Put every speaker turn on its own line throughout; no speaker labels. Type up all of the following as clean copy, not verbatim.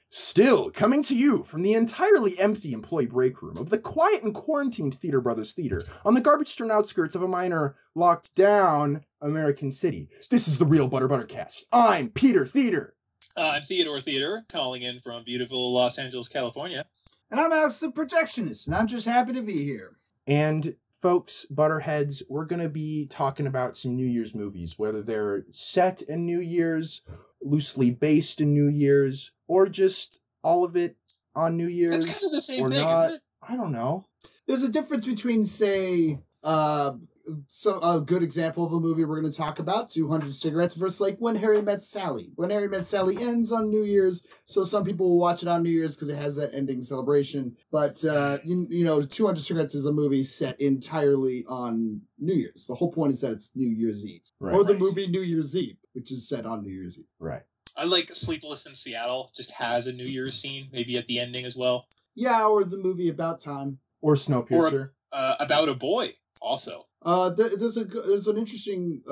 Still, coming to you from the entirely empty employee break room of the quiet and quarantined Theater Brothers Theater on the garbage-strewn outskirts of a minor, locked-down American city. This is the Real Buttercast. I'm Peter Theater.
I'm Theodore Theater, calling in from beautiful Los Angeles, California.
And I'm Alex the Projectionist, and I'm just happy to be here.
And folks, Butterheads, we're going to be talking about some New Year's movies, whether they're set in New Year's, loosely based in New Year's, or just all of it on New Year's.
It's kind of the same
or
thing,
not.
isn't it?
I don't know.
There's a difference between, say, a good example of a movie we're going to talk about, 200 Cigarettes, versus like When Harry Met Sally. When Harry Met Sally ends on New Year's, so some people will watch it on New Year's because it has that ending celebration. But, you know, 200 Cigarettes is a movie set entirely on New Year's. The whole point is that it's New Year's Eve.
Right.
Or the movie New Year's Eve, which is set on New Year's Eve.
Right.
I like Sleepless in Seattle, just has a New Year's scene, maybe at the ending as well.
Yeah, or the movie About Time.
Or Snowpiercer.
Or About a Boy, also.
There's an interesting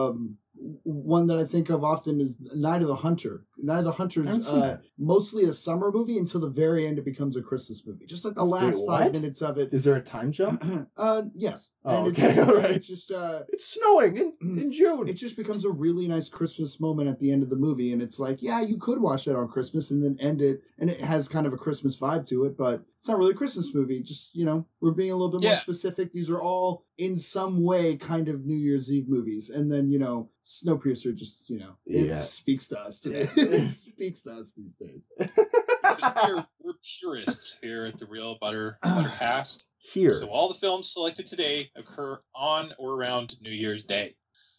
one that I think of often is Night of the Hunter. Night of the Hunter is mostly a summer movie until the very end it becomes a Christmas movie. Just like the last 5 minutes of it.
Is there a time jump?
Yes.
Oh,
and
okay, all right.
It's just
it's snowing in June.
It just becomes a really nice Christmas moment at the end of the movie, and it's like, yeah, you could watch that on Christmas and then end it, and it has kind of a Christmas vibe to it, but it's not really a Christmas movie. Just, you know, we're being a little bit more specific. These are all in some way kind of New Year's Eve movies, and then, you know, Snowpiercer just, you know, it speaks to us today. It speaks to us these days.
We're purists here at the Real Buttercast.
Here.
So all the films selected today occur on or around New Year's Day.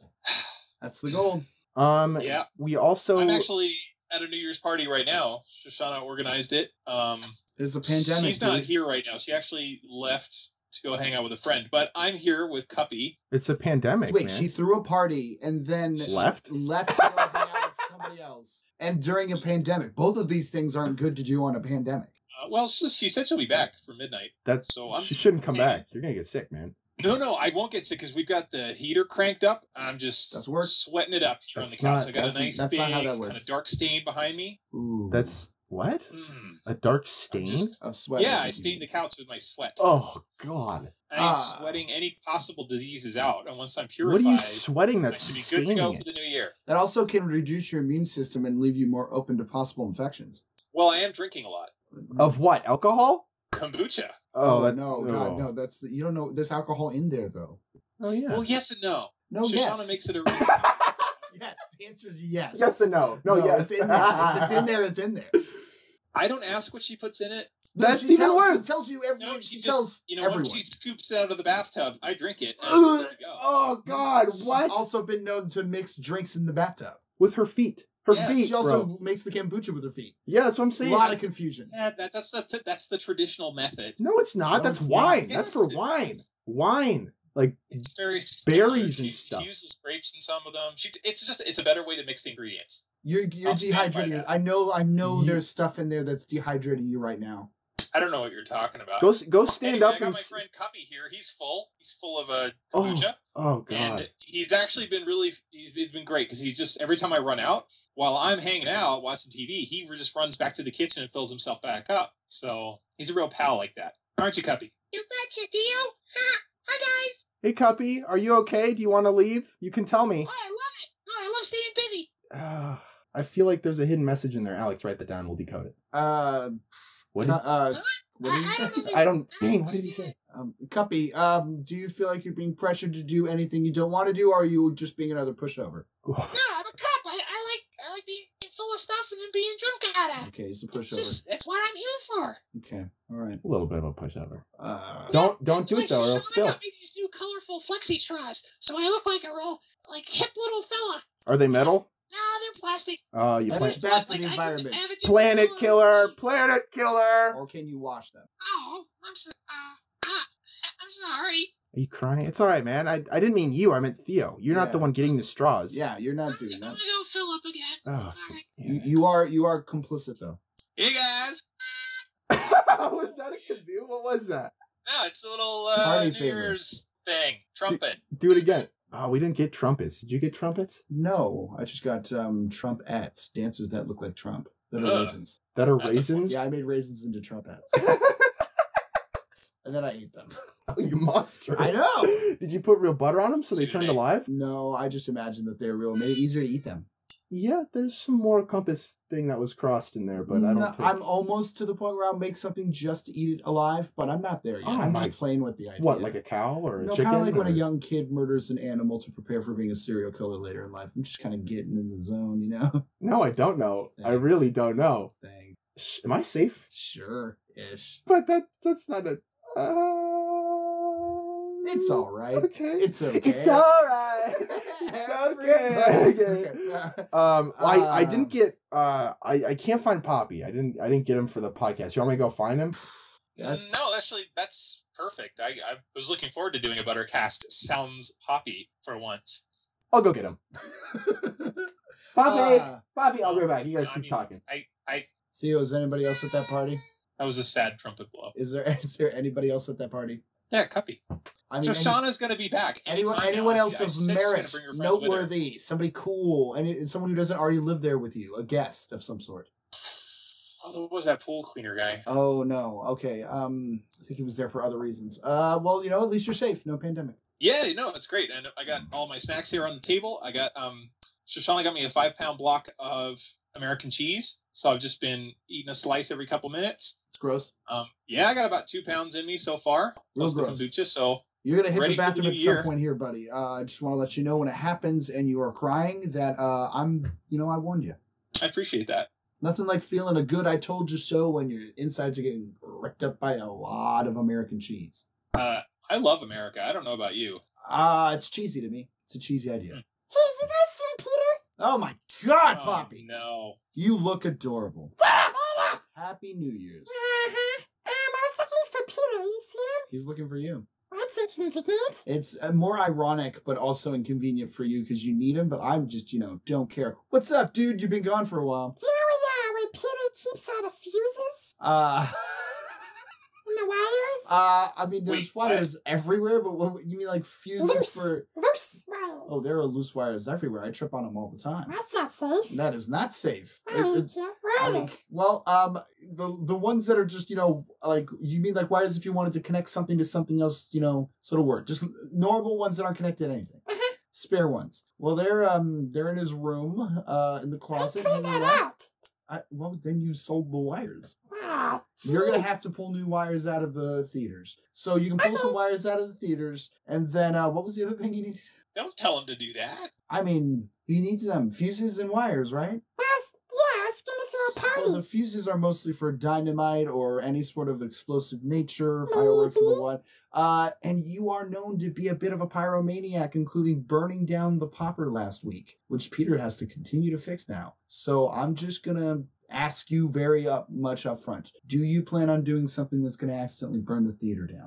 That's the goal.
Yeah.
We also...
I'm actually at a New Year's party right now. Shoshana organized it.
There's a pandemic.
She's not here right now. She actually left to go hang out with a friend, but I'm here with Cuppy.
It's a pandemic.
Wait,
man.
she threw a party and then
left
to go hang out with somebody else. And during a pandemic, both of these things aren't good to do on a pandemic.
Well, she said she'll be back for midnight.
She shouldn't come back. You're gonna get sick, man.
No, I won't get sick because we've got the heater cranked up. I'm just sweating it up here on the couch. I got a nice big kind of dark stain behind me.
Ooh.
That's what? A dark stain
of sweat?
Yeah, I stained the couch with my sweat.
Oh God!
I'm sweating any possible diseases out, and once I'm purified,
what are you sweating? That's
I should be good to go for the new year.
That also can reduce your immune system and leave you more open to possible infections.
Well, I am drinking a lot.
Of what? Alcohol?
Kombucha.
Oh no, God, no! You don't know. There's alcohol in there, though.
Oh yeah.
Well, yes and no.
No, yes.
Makes it a.
Yes, the answer is yes.
Yes and no. No, yes.
It's in there. If it's in there, it's in there.
I don't ask what she puts in it.
That's even worse.
She tells you everything.
No,
she
just,
tells everyone.
when she scoops it out of the bathtub, I drink it. And I'm good to go.
Oh God! What?
She's also been known to mix drinks in the bathtub
with her feet. Her feet.
She also makes the kombucha with her feet.
Yeah, that's what I'm saying.
A lot of confusion.
Yeah, that's the traditional method.
No, it's not. That's wine. That's for wine. Wine. Like
it's very
berries and stuff.
She uses grapes in some of them. It's a better way to mix the ingredients.
You're dehydrating. I know there's stuff in there that's dehydrating you right now.
I don't know what you're talking about.
Go stand up.
I got my friend Cuppy here. He's full. He's full of kombucha.
Oh God!
And he's actually been he's been great because he's just every time I run out while I'm hanging out watching TV, he just runs back to the kitchen and fills himself back up. So he's a real pal like that, aren't you, Cuppy?
You betcha, Dio. Hi guys.
Hey Cuppy, are you okay? Do you want to leave? You can tell me.
Oh, I love it. No, I love staying busy.
I feel like there's a hidden message in there. Alex, write that down. We'll decode it. What did he say? I don't. Dang, what did he say?
Cuppy, do you feel like you're being pressured to do anything you don't want to do, or are you just being another pushover?
No, I'm a cop. I like being full of stuff and then being drunk at it.
Okay, it's a pushover.
It's what I'm here for.
Okay, all right.
A little bit of a pushover.
Don't
do it though, or else still.
Got me these new colorful flexi straws, so I look like a real hip little fella.
Are they metal?
No, they're plastic.
Oh,
That's bad for the environment.
Planet killer! Planet killer!
Or can you wash them?
Oh, I'm sorry.
Are you crying? It's all right, man. I didn't mean you. I meant Theo. You're not the one getting the straws.
Yeah, you're not doing that.
I'm gonna go fill up again.
Oh, you are complicit though.
Hey guys.
Was that a kazoo? What was that?
No, it's a little New Year's thing. Trumpet.
Do it again. Oh, we didn't get trumpets. Did you get trumpets?
No, I just got Trumpettes, dancers that look like Trump. that are
Ugh.
raisins.
That are
That's a
raisins?
Yeah, I made raisins into Trump hats. And then I ate them.
Oh, you monster.
I know!
Did you put real butter on them so they
Too
turned
late.
alive?
No, I just imagined that they were real. Made it easier to eat them.
Yeah, there's some more compass thing that was crossed in there, but I don't
No,
think...
I'm almost to the point where I'll make something just to eat it alive, but I'm not there yet.
Oh
I'm
my-
just playing with the idea.
What, like a cow or a
No,
chicken?
kind of like when a
or-
young kid murders an animal to prepare for being a serial killer later in life. I'm just kind of getting in the zone, you know?
No, I don't know. I
Thanks.
really don't know.
Thing.
Am I safe?
Sure-ish.
But that's not a...
It's all right.
Okay.
It's okay.
It's alright. Okay. I didn't get I can't find Poppy. I didn't get him for the podcast. You want me to go find him?
Yeah.
No, actually, that's perfect. I was looking forward to doing a Buttercast Sounds Poppy for once.
I'll go get him. Poppy,
Uh,
Poppy, I'll be right back. You guys
I
keep
mean-
talking.
Theo, is anybody else at that party?
That was a sad trumpet blow.
Is there anybody else at that party?
Yeah, Cuppy.
I mean,
So Shauna's going to be back.
anyone
anytime now.
else
She
of
said she's gonna
merit,
bring her friends with her.
noteworthy, somebody cool, and someone who doesn't already live there with you, a guest of some sort.
Oh, what was that pool cleaner guy?
Oh no, okay. I think he was there for other reasons. Well, you know, at least you're safe. No pandemic.
Yeah, no, it's great. And I got all my snacks here on the table. I got Shoshana got me a 5-pound block of American cheese. So I've just been eating a slice every couple minutes.
It's gross.
Yeah, I got about 2 pounds in me so far.
Real
Most of
gross.
kombucha, so
You're gonna hit
Ready
the
for the
bathroom
new
at some
year.
point here, buddy. I just want to let you know when it happens and you are crying that I warned you.
I appreciate that.
Nothing like feeling a good "I told you so" when your insides are getting ripped up by a lot of American cheese.
I love America. I don't know about you.
It's cheesy to me. It's a cheesy idea.
Hey, you guys seen Peter?
Oh my God,
Oh,
Poppy!
no.
You look adorable.
Uh-huh.
Happy New Year's.
I was looking for Peter. You seen him?
He's looking for you.
That's inconvenient.
It's more ironic, but also inconvenient for you because you need him. But I'm just, don't care. What's up, dude? You've been gone for a while.
You know where Peter keeps all the fuses and the wires?
I mean, there's
Wait, what?
wires everywhere, but what you mean, like fuses
Loose.
for?
Loose wires.
Oh, there are loose wires everywhere. I trip on them all the time.
That's not safe.
That is not safe.
I don't care. Where
I
are
mean,
they?
well, the ones that are just, like, you mean like wires if you wanted to connect something to something else, so it'll work. Just normal ones that aren't connected to anything.
Uh-huh.
Spare ones. Well, they're in his room, in the
I
closet.
cleaned
hanging
that
out.
out.
Well, then you sold the wires.
Wow.
You're gonna
jeez.
have to pull new wires out of the theaters. So you can pull some
Okay.
wires out of the theaters, and then what was the other thing you needed?
Don't tell him to do that.
I mean, he needs them fuses and wires, right?
I was gonna throw a party.
Well, the fuses are mostly for dynamite or any sort of explosive nature, fireworks and the what. And you are known to be a bit of a pyromaniac, including burning down the popper last week, which Peter has to continue to fix now. So I'm just gonna ask you very much up front. Do you plan on doing something that's gonna accidentally burn the theater down?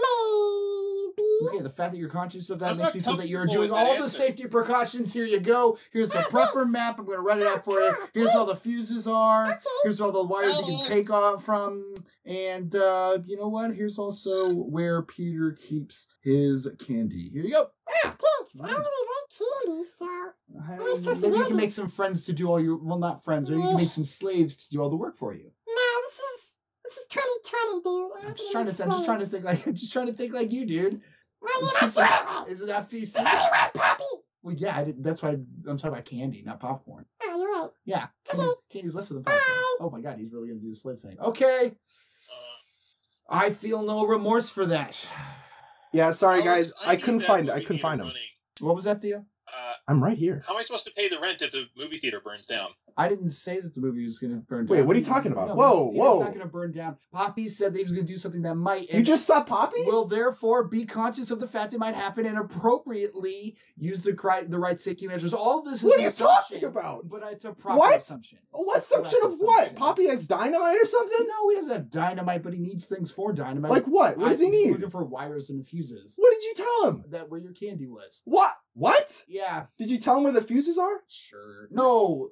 Maybe.
Okay, the fact that you're conscious of that
I'm
makes
not
me feel that you're
comfortable
doing
with that
all the
answer.
safety precautions. Here you go. Here's a proper map. I'm going to write it out for you. Here's where all the fuses are. Here's all the wires you can take off from. And you know what? Here's also where Peter keeps his candy. Here you go.
Oh, thanks. I don't really like candy, so. was just
Maybe you can
another-
make some friends to do all your, well, not friends, maybe you can make some slaves to do all the work for you.
No, this is 2020, dude.
I'm just trying to think like you, dude.
Well, you're not doing it right.
Is it that PC?
There's only one puppy.
Well, yeah, that's why I'm talking about candy, not popcorn.
Oh, you're right.
Yeah,
Okay.
candy's less than popcorn.
Bye.
Oh my god, he's really gonna do the slave thing. Okay, I feel no remorse for that.
Yeah, sorry
Alex,
guys. I
need
couldn't
that
find
movie
I couldn't
theater
find him.
running.
What was that, Theo?
I'm right here.
How am I supposed to pay the rent if the movie theater burns down?
I didn't say that the movie was going to burn down.
Wait, what are you talking about?
No,
Whoa,
it's
whoa.
not going to burn down. Poppy said that he was going to do something that might.
You just saw Poppy?
will therefore be conscious of the fact it might happen and appropriately use the right safety measures. All of this is
What are
an
you
assumption,
talking about?
But it's a proper
What?
assumption.
What
It's a
assumption
correct
of what?
assumption.
Poppy has dynamite or something?
No, he doesn't have dynamite, but he needs things for dynamite.
Like what? What does he
He's
need?
looking for wires and fuses.
What did you tell him?
That where your candy was.
What? What?
Yeah.
Did you tell him where the fuses are?
Sure. No.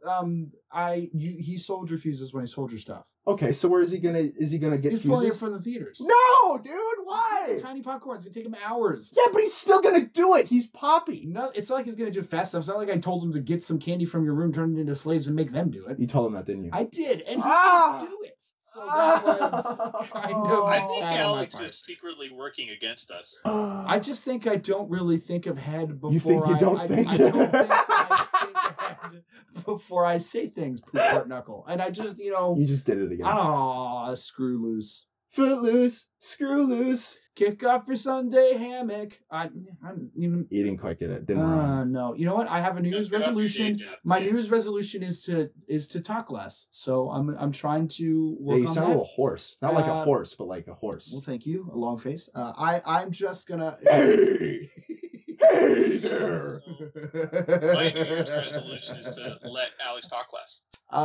He sold your fuses when he sold your stuff.
Okay, so where is he gonna get
He's
fuses?
pulling it from the theaters.
No, dude, why?
Tiny popcorn. It's gonna take him hours.
Yeah, but he's still gonna do it. He's Poppy.
No, it's not like he's gonna do fast stuff. It's not like I told him to get some candy from your room, turn it into slaves, and make them do it.
You told him that, didn't you?
I did, and he didn't do it. So that was kind of.
I think
bad on my
Alex
part.
is secretly working against us.
I just think I don't really think ahead before
You think you don't think?
I don't think I think ahead before I say things, Poop Heart Knuckle. And I just,
You just did it again.
Aw, screw loose.
Foot loose, screw loose.
Kick off your Sunday hammock. I'm even.
You didn't quite get it. Didn't rhyme.
No. You know what? I have a New Year's resolution. My New Year's resolution is to talk less. So I'm trying to work
Yeah, you
on
sound
that.
a little hoarse. Not like a horse, but like a horse.
Well, thank you. A long face. I'm just gonna.
Hey! Hey there!
My New Year's resolution is to let Alex talk less.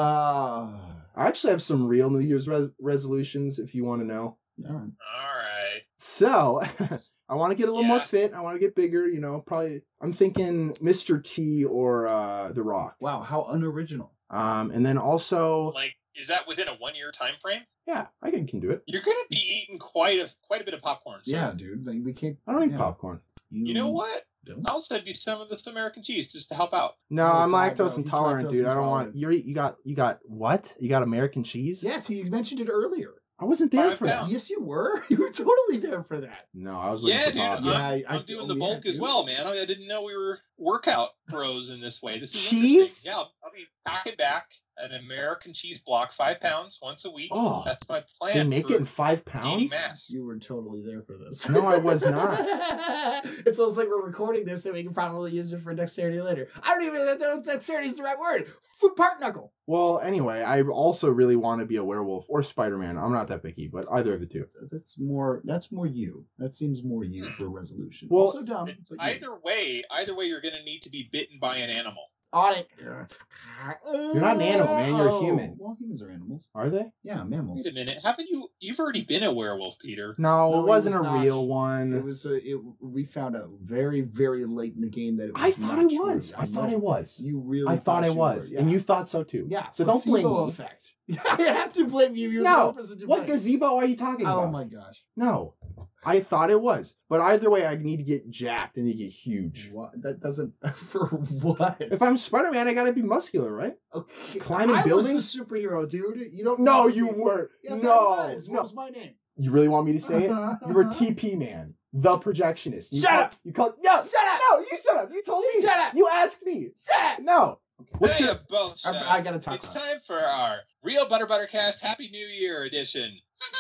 I actually have some real New Year's resolutions if you want to know.
All right.
All right.
So, I want to get a little more
Yeah.
fit. I want to get bigger, probably. I'm thinking Mr. T or The Rock.
Wow, how unoriginal.
And then also,
Like, is that within a 1 year time frame?
yeah, I can do it.
You're gonna be eating quite a bit of popcorn. So.
Yeah, dude. Like, we can't.
I don't eat
yeah.
popcorn.
You know what?
Don't?
I'll send you some of this American cheese just to help out.
No,
Oh,
I'm
God,
lactose
no, he's
intolerant,
lactose
dude. I don't want.
intolerant.
You got what? You got American cheese?
Yes, he mentioned it earlier.
I wasn't there
5
for that.
pounds.
Yes, you were. You were totally there for that.
No, I was looking
Yeah,
for
dude.
Bob.
Yeah,
I'm doing the bulk as well, man. I didn't know we were workout bros in this way. This is
Cheese?
interesting. Yeah, I'll be packing back an American cheese block, 5 pounds once a week.
Oh,
That's my plan.
They make
for
it in 5
gaining
pounds?
mass.
You were totally there for this.
No, I was not.
It's almost like we're recording this and we can probably use it for dexterity later. I don't even know if dexterity is the right word. Foot part knuckle.
Well, anyway, I also really want to be a werewolf or Spider-Man. I'm not that picky, but either of the two.
That's more you. That seems more you for a resolution.
Well,
also dumb. But you.
Either way, you're going to need to be bitten by an animal.
On it.
You're not an animal, man. You're a human.
Well, humans are animals.
Are they?
Yeah, mammals.
Wait a minute, you've already been a werewolf, Peter?
No,
No,
it
it
wasn't
was
a
not.
real
It
one.
was we found out very, very late in the game that it was
I thought
not
it
true.
was. I thought
know.
it was.
You really
I thought it
you
was.
were,
And
yeah.
you thought so too.
Yeah,
So don't blame
placebo
me.
effect. I have to blame you. You're the
No.
only person to
What
blame.
gazebo are you talking about?
Oh my gosh.
No. I thought it was. But either way, I need to get jacked and to get huge.
What? That doesn't for what?
If I'm Spider-Man, I gotta be muscular, right?
okay.
climbing
I
buildings?
was the superhero, dude. You don't.
No,
need to
you
be-
weren't.
Yes,
No,
I was.
no.
What was my name?
You really want me to say it? You were TP Man, the projectionist.
Shut up!
You called. No,
Shut up!
No, you shut up. You told me.
Shut up!
You asked me.
Shut up!
No. What's
Hey,
your?
you both shut up.
I gotta talk.
It's
less.
time for our Real Buttercast Happy New Year edition.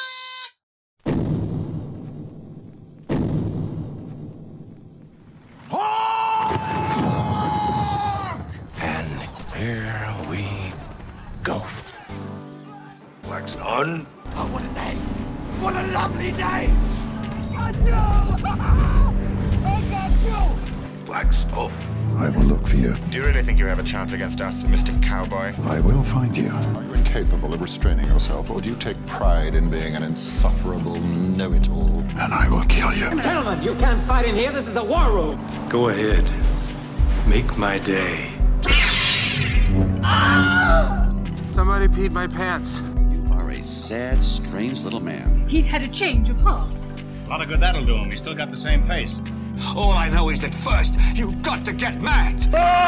And here we go. Wax on.
Oh, what a day! What a lovely day!
Wax off.
I will look for you.
Do you really think you have a chance against us, Mr. Cowboy?
I will find you.
Are you incapable of restraining yourself, or do you take pride in being an insufferable know-it-all?
And I will kill you.
Gentlemen, you can't fight in here. This is the war room.
Go ahead. Make my day.
Somebody peed my pants.
You are a sad, strange little man.
He's had a change of heart.
A lot of good that'll do him. He's still got the same face.
All I know is that first, you've got to get mad.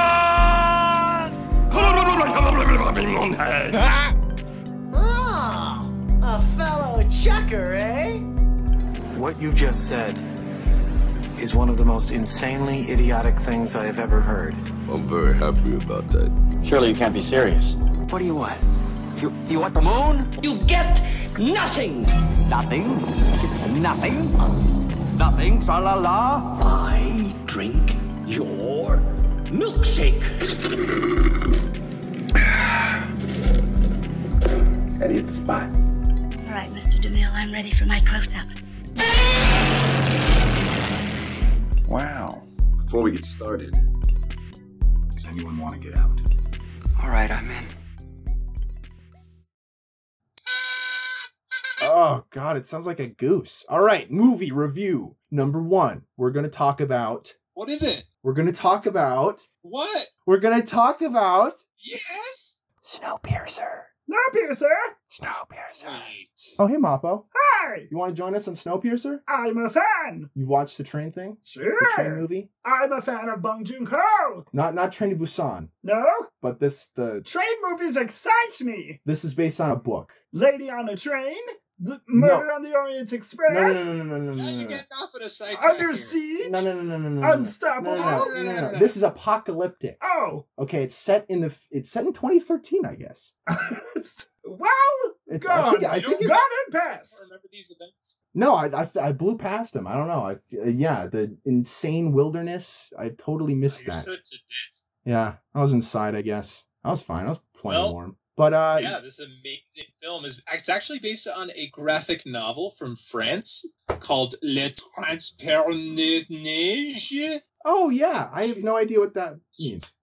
Ah, a fellow chucker, eh?
What you just said is one of the most insanely idiotic things I have ever heard.
I'm very happy about that.
Surely you can't be serious.
What do you want?
You want the moon? You get nothing.
Nothing. Nothing. Nothing. Tra la la.
I drink your milkshake.
Eddie at the spot.
All right, Mr. DeMille, I'm ready for my close-up.
Wow.
Before we get started, does anyone want to get out?
All right, I'm in.
Oh God, it sounds like a goose. All right, movie review number 1. We're gonna talk about
What is it?
We're going to talk about...
What?
We're going to talk about...
Yes?
Snowpiercer.
Snowpiercer.
Wait.
Oh, hey, Mappo.
Hi.
You want to join us on Snowpiercer?
I'm a fan.
You watched the train thing?
Sure.
The train movie?
I'm a fan of Bong Joon-ho.
Not Train to Busan,
No?
but
Train movies excite me.
this is based on a book.
Lady on a Train. The Murder on the Orient Express.
No.
Now you're getting off at a side track
Under
here.
Siege.
No.
Unstoppable.
No. This is apocalyptic.
Oh.
Okay, it's set in 2013, I guess.
Well,
I think
gone and past.
Remember these events?
No, I blew past them. I don't know. The insane wilderness. I totally missed
You're
that.
such a ditz.
Yeah, I was inside, I guess. I was fine. I was plenty warm. But
yeah, this amazing film it's actually based on a graphic novel from France called Le Transperneige.
Oh yeah, I have no idea what that means.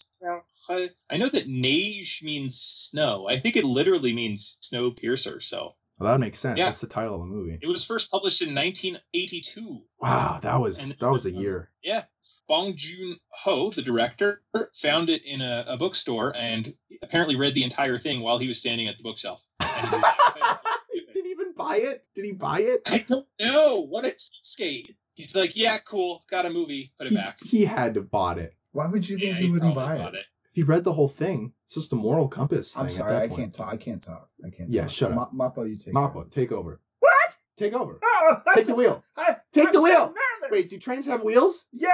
I know that neige means snow. I think it literally means Snowpiercer. So
Well, that makes sense.
Yeah.
That's the title of the movie.
It was first published in 1982.
Wow, that was a year.
Yeah. Bong Joon-ho, the director, found it in a bookstore and apparently read the entire thing while he was standing at the bookshelf.
Did he even buy it? Did he buy it?
I don't know. What a cheapskate. He's like, yeah, cool. Got a movie. Put it back.
He had to bought it.
Why would you think he wouldn't buy it?
He read the whole thing. It's just a moral compass thing.
I'm sorry,
at
I
that
can't talk. I can't talk.
Yeah, shut up.
Mappo, you take
Mappo, take over.
What?
Take over.
Oh,
Take the wheel. Take the
I'm
wheel.
so nervous.
Wait, do trains have wheels?
Yeah.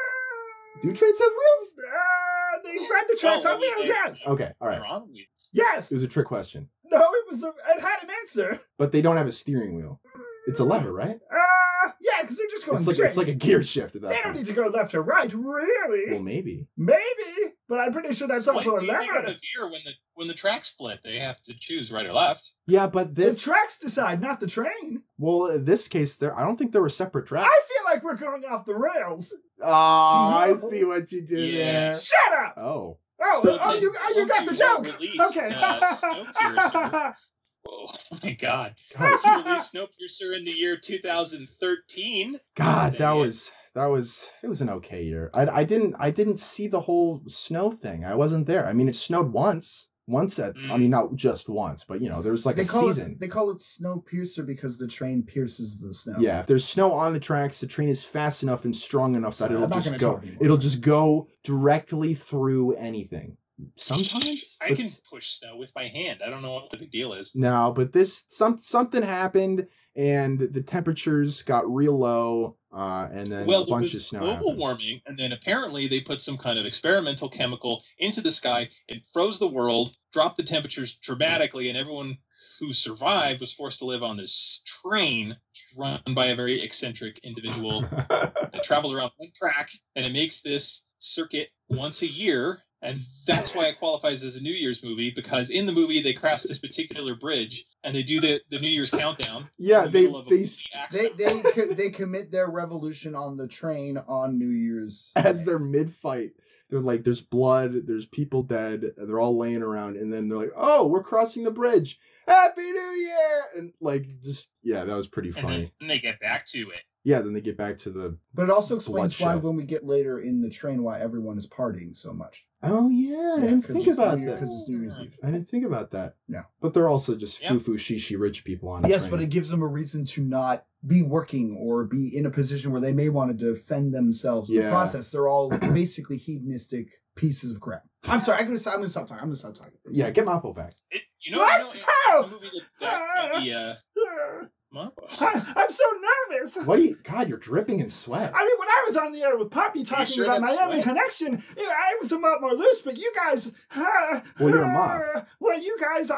Do trains have wheels?
They ride the tracks on wheels, yes.
Okay, all right.
Yes.
It was a trick question.
No, it had an answer.
But they don't have a steering wheel. It's a lever, right?
Yeah, because they're just going
It's like,
straight.
it's like a gear shift at that
They
point.
don't need to go left or right, really.
Well, maybe.
Maybe, but I'm pretty sure that's also a
They gotta
lever.
veer when the tracks split. They have to choose right or left.
Yeah, but
The
this...
tracks decide, not the train.
Well, in this case, I don't think there were separate tracks.
I feel like we're going off the rails.
Oh, I see what you did there.
Shut up.
Oh.
You got the joke. Okay.
Snowpiercer. Oh my God! He released Snowpiercer in the year 2013.
God, it was an okay year. I didn't see the whole snow thing. I wasn't there. I mean, it snowed once I mean, not just once, but there was like a season.
They call it Snowpiercer because the train pierces the snow.
Yeah, if there's snow on the tracks, the train is fast enough and strong enough that
I'm not gonna talk anymore.
it'll just go directly through anything. Sometimes
I can push snow with my hand. I don't know what the big deal is.
No, but something happened and the temperatures got real low, and then a bunch of snow
global
happened.
warming, and then apparently they put some kind of experimental chemical into the sky. It froze the world, dropped the temperatures dramatically, and everyone who survived was forced to live on this train run by a very eccentric individual that travels around one track, and it makes this circuit once a year. And that's why it qualifies as a New Year's movie, because in the movie they cross this particular bridge and they do the New Year's countdown.
Yeah, they
commit their revolution on the train on New Year's
as they're mid-fight. They're like, there's blood, there's people dead, and they're all laying around, and then they're like, oh, we're crossing the bridge. Happy New Year! And that was pretty funny.
And they get back to it.
Yeah, then they get back to the...
But it also explains why
bloodshed.
when we get later in the train, why everyone is partying so much.
Oh, yeah, I didn't think about that.
Because it's New Year's Eve.
I didn't think about that.
Yeah.
But they're also just foo-foo, shishi rich people on a
Yes,
train.
but it gives them a reason to not be working or be in a position where they may want to defend themselves in the process. They're all basically hedonistic pieces of crap. I'm sorry, I'm gonna stop talking.
Yeah, get Mappo back.
It's a movie that maybe,
I'm so nervous.
What do you... God, you're dripping in sweat.
I mean, when I was on the air with Poppy talking
sure
about
that's
Miami
sweat?
Connection, I was a lot more loose, but you guys...
Well, you're a mop.
Well, you guys...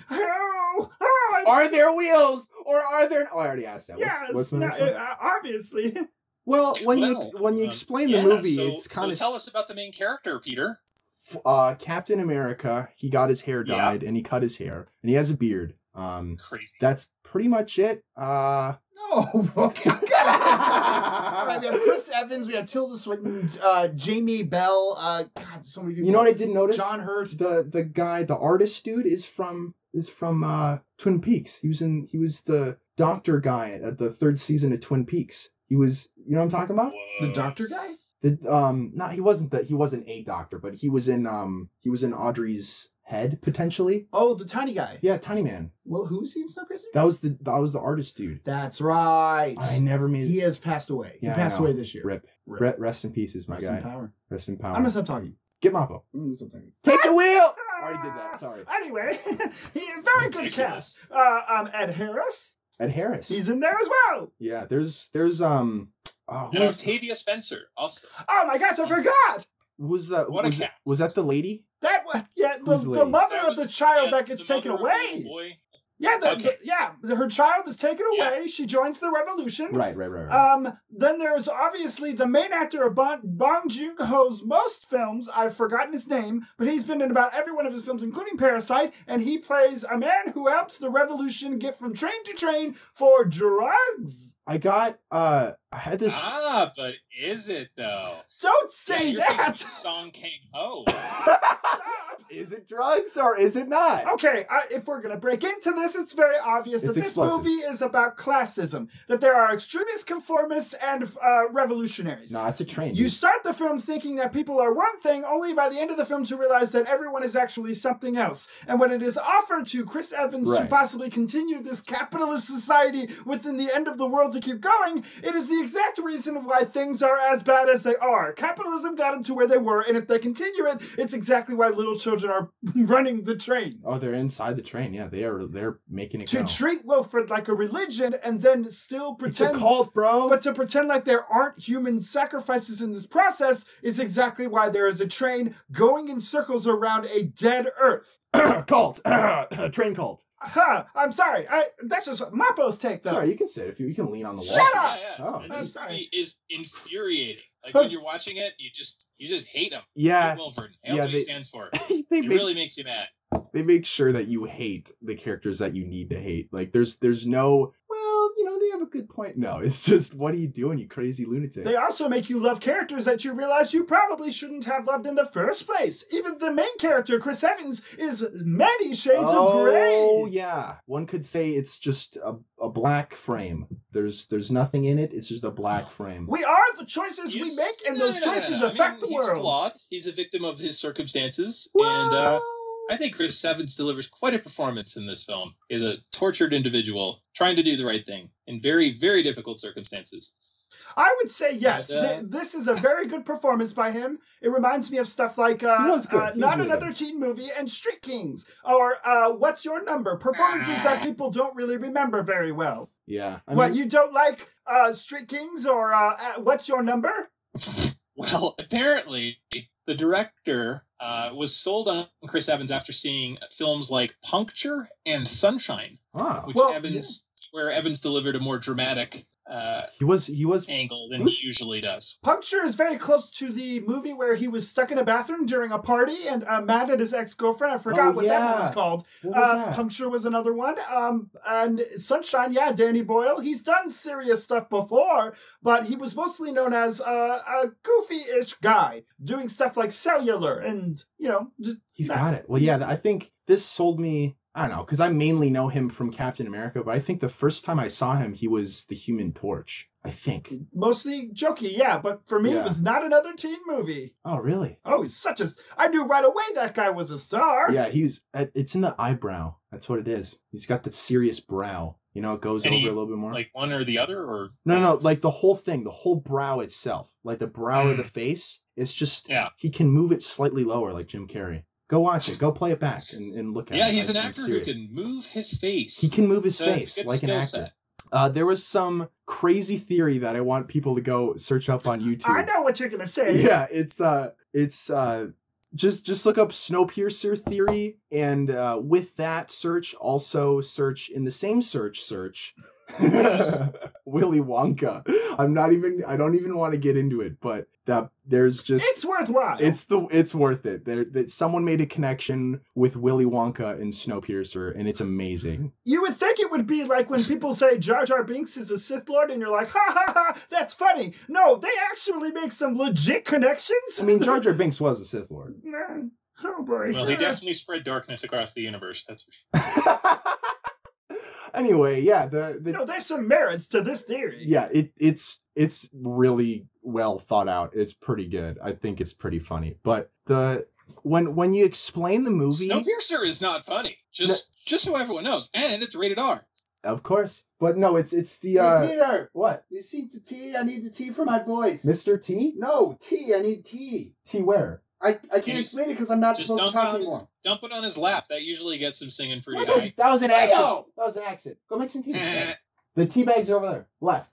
Are there wheels? Or are there... Oh, I already asked that.
Yes,
What's the next one?
obviously.
Well, when you explain the movie, it's kind of...
tell us about the main character, Peter.
Captain America, he got his hair dyed, and he cut his hair, and he has a beard.
Crazy.
That's pretty much it.
No, okay. All right, we have Chris Evans, we have Tilda Swinton, Jamie Bell. God, so many people.
You know what I didn't notice?
John Hurt.
The guy, the artist dude, is from Twin Peaks. He was the doctor guy at the third season of Twin Peaks. He was, you know what I'm talking about?
The doctor guy?
He wasn't a doctor, but he was in Audrey's head potentially.
Oh, the tiny guy.
Yeah, Tiny Man.
Well, who's he in Snowpiercer?
That was the artist dude.
That's right.
I never made.
He has passed away.
Yeah,
he passed away this year.
Rip. Rest in pieces, my guy.
Rest in power.
Rest in power.
I'm gonna stop talking.
Get Mappo.
I'm gonna stop talking.
Take the wheel. I already did that. Sorry.
Anyway, very good cast. Ed Harris.
Ed Harris.
He's in there as well.
Yeah. There's
and Octavia Spencer also.
Oh my gosh, I forgot.
Was that was that the lady?
That was the mother of the child that gets taken away. Yeah, her child is taken away. She joins the revolution.
Right.
Then there's obviously the main actor of Bong Joon-ho's most films. I've forgotten his name, but he's been in about every one of his films, including Parasite, and he plays a man who helps the revolution get from train to train for drugs.
I had this.
But is it though?
Don't say that.
Song Kang Ho.
Is it drugs or is it not?
Okay, if we're going to break into this, it's very obvious that this movie is about classism. That there are extremists, conformists, and revolutionaries.
No, it's a train.
You start the film thinking that people are one thing, only by the end of the film to realize that everyone is actually something else. And when it is offered to Chris Evans to possibly continue this capitalist society within the end of the world to keep going, it is the exact reason why things are as bad as they are. Capitalism got them to where they were, and if they continue it, it's exactly why little children are running the train.
Oh, they're inside the train. Yeah, they're making it go.
To treat Wilfred like a religion and then still pretend...
It's a cult, bro!
But to pretend like there aren't human sacrifices in this process is exactly why there is a train going in circles around a dead Earth.
Cult! Train cult.
I'm sorry. That's just Mappo's take, though.
Sorry, you can sit if you can lean on the wall.
Shut up!
Oh, this movie is infuriating. Like when you're watching it, you just hate him.
Yeah.
Wilford. What he stands for. It really makes you mad.
They make sure that you hate the characters that you need to hate. Like there's no, well, they have a good point. No, it's just, what are you doing, you crazy lunatic?
They also make you love characters that you realize you probably shouldn't have loved in the first place. Even the main character, Chris Evans, is many shades of gray.
Oh, yeah. One could say it's just a black frame. There's nothing in it. It's just a black frame.
We are the choices we make, and those choices affect the world.
He's flawed. He's a victim of his circumstances. Well... And I think Chris Evans delivers quite a performance in this film. He's a tortured individual trying to do the right thing in very, very difficult circumstances.
I would say yes. This is a very good performance by him. It reminds me of stuff like Not really Another good. Teen Movie and Street Kings, or What's Your Number? Performances that people don't really remember very well.
Yeah.
What, you don't like Street Kings or What's Your Number?
Well, apparently the director was sold on Chris Evans after seeing films like Puncture and Sunshine, where Evans delivered a more dramatic
he was
angle than he usually does.
Puncture is very close to the movie where he was stuck in a bathroom during a party and mad at his ex-girlfriend. I forgot what that one was called.
What was that?
Puncture was another one. And Sunshine, Danny Boyle. He's done serious stuff before, but he was mostly known as a goofy-ish guy doing stuff like Cellular and, just...
He's got it. Well, yeah, I think this sold me... I don't know, because I mainly know him from Captain America, but I think the first time I saw him, he was the Human Torch. I think.
Mostly jokey, yeah, but for me, it was Not Another Teen Movie.
Oh, really?
Oh, he's such a... I knew right away that guy was a star.
Yeah, it's in the eyebrow. That's what it is. He's got the serious brow. It goes over a little bit more.
Like one or the other, or...
No, like the whole thing, the whole brow itself. Like the brow of the face, it's just...
Yeah.
He can move it slightly lower, like Jim Carrey. Go watch it. Go play it back and look at it.
Yeah, he's an actor who can move his face.
He can move his face like an actor. There was some crazy theory that I want people to go search up on YouTube.
I know what you're gonna say.
Yeah, it's just look up Snowpiercer theory, and with that search, also search in the same search. Willy Wonka. I don't even want to get into it, but there's just...
It's worthwhile.
It's worth it. That someone made a connection with Willy Wonka and Snowpiercer, and it's amazing.
You would think it would be like when people say Jar Jar Binks is a Sith Lord, and you're like, ha ha ha, that's funny. No, they actually make some legit connections.
I mean, Jar Jar Binks was a Sith Lord.
Oh boy.
Well, he definitely spread darkness across the universe, that's for sure.
Anyway, yeah,
there's some merits to this theory.
Yeah, it's really well thought out. It's pretty good. I think it's pretty funny. But when you explain the movie,
Snowpiercer is not funny. Just so everyone knows, and it's rated R.
Of course, but no, it's the
Hey, Peter,
what?
You see the tea? I need the tea for my voice.
Mr. T?
No, tea. I need tea.
Tea where?
I can't explain it because I'm not supposed to talk anymore.
Dump it on his lap. That usually gets him singing pretty high.
That was an accent. That was an accent. Go make some tea. The tea bags are over there. Left,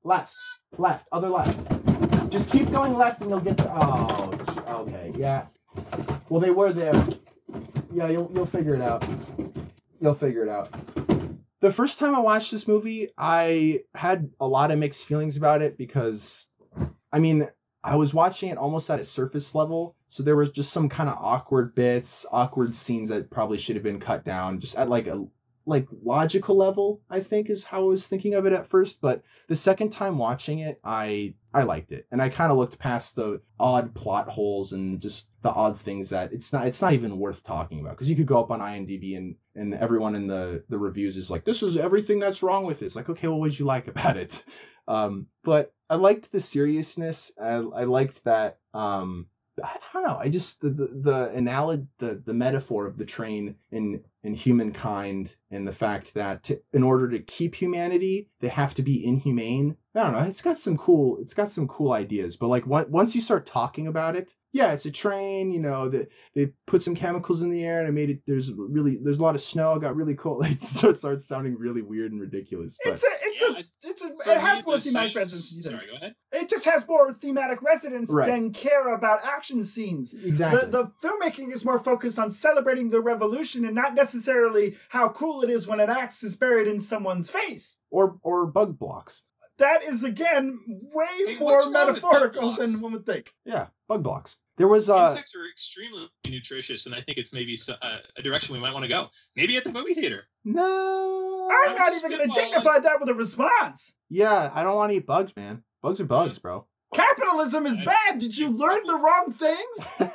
other left. Just keep going left and you'll get to... Oh, okay, yeah. Well, they were there. Yeah, you'll figure it out. You'll figure it out. The first time I watched this movie, I had a lot of mixed feelings about it because, I mean, I was watching it almost at a surface level. So there was just some kind of awkward bits, awkward scenes that probably should have been cut down just at like a logical level, I think is how I was thinking of it at first. But the second time watching it, I liked it. And I kind of looked past the odd plot holes and just the odd things that it's not even worth talking about. Because you could go up on IMDb and everyone in the reviews is like, this is everything that's wrong with it. It's like, okay, well, what did you like about it? But I liked the seriousness. I liked that, I don't know. I just the analogy, the metaphor of the train in humankind, and the fact that in order to keep humanity, they have to be inhumane. I don't know. It's got some cool ideas. But like once you start talking about it, yeah, it's a train. You know, that they put some chemicals in the air and it made it. There's a lot of snow. It got really cold. It starts sounding really weird and ridiculous. But
It has more thematic resonance.
Sorry, go ahead.
It just has more thematic resonance than care about action scenes.
Exactly.
The filmmaking is more focused on celebrating the revolution and not necessarily how cool it is when an axe is buried in someone's face.
Or bug blocks.
That is, again, way more metaphorical than one would think.
Yeah, bug blocks. There was
insects are extremely nutritious, and I think it's maybe a direction we might want to go. Maybe at the movie theater.
No,
I'm not even going to dignify that with a response.
Yeah, I don't want to eat bugs, man. Bugs are bugs, bro.
Capitalism is bad. Did you learn the wrong things?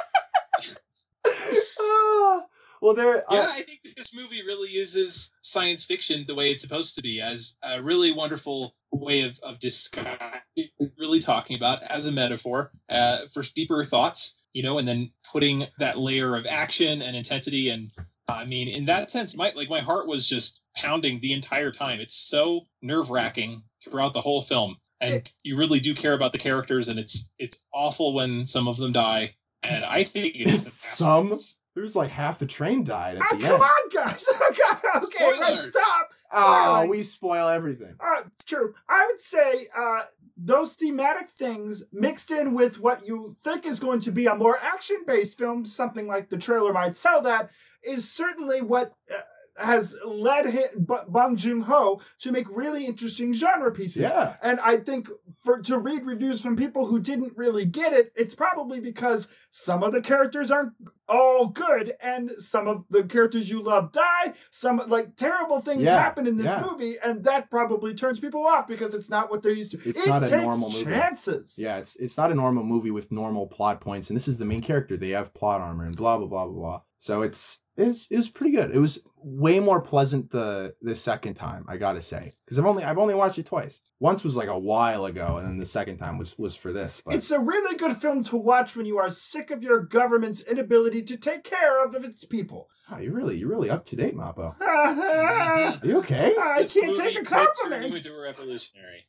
Well,
I think that this movie really uses science fiction the way it's supposed to be, as a really wonderful way of discussing, really talking about as a metaphor for deeper thoughts, you know, and then putting that layer of action and intensity. And I mean, in that sense, my heart was just pounding the entire time. It's so nerve-wracking throughout the whole film, and you really do care about the characters. And it's awful when some of them die, and I think it's
There's like half the train died at the end.
Come on, guys. Okay, let's stop.
Oh, we spoil everything.
True. I would say those thematic things mixed in with what you think is going to be a more action-based film, something like the trailer might sell that, is certainly what has led Bong Joon-ho to make really interesting genre pieces.
Yeah.
And I think to read reviews from people who didn't really get it, it's probably because some of the characters aren't all good, and some of the characters you love die. Some terrible things happen in this movie, and that probably turns people off because it's not what they're used to.
It's not a normal movie.
Chances.
Yeah, it's not a normal movie with normal plot points, and this is the main character. They have plot armor and blah blah blah blah blah. So it was pretty good. It was way more pleasant the second time, I gotta say, because I've only watched it twice. Once was like a while ago, and then the second time was for this. But
it's a really good film to watch when you are sick of your government's inability to take care of its people.
Oh, you're really up to date, Mappo. Are you okay?
I can't take a compliment.
Moving to a revolutionary.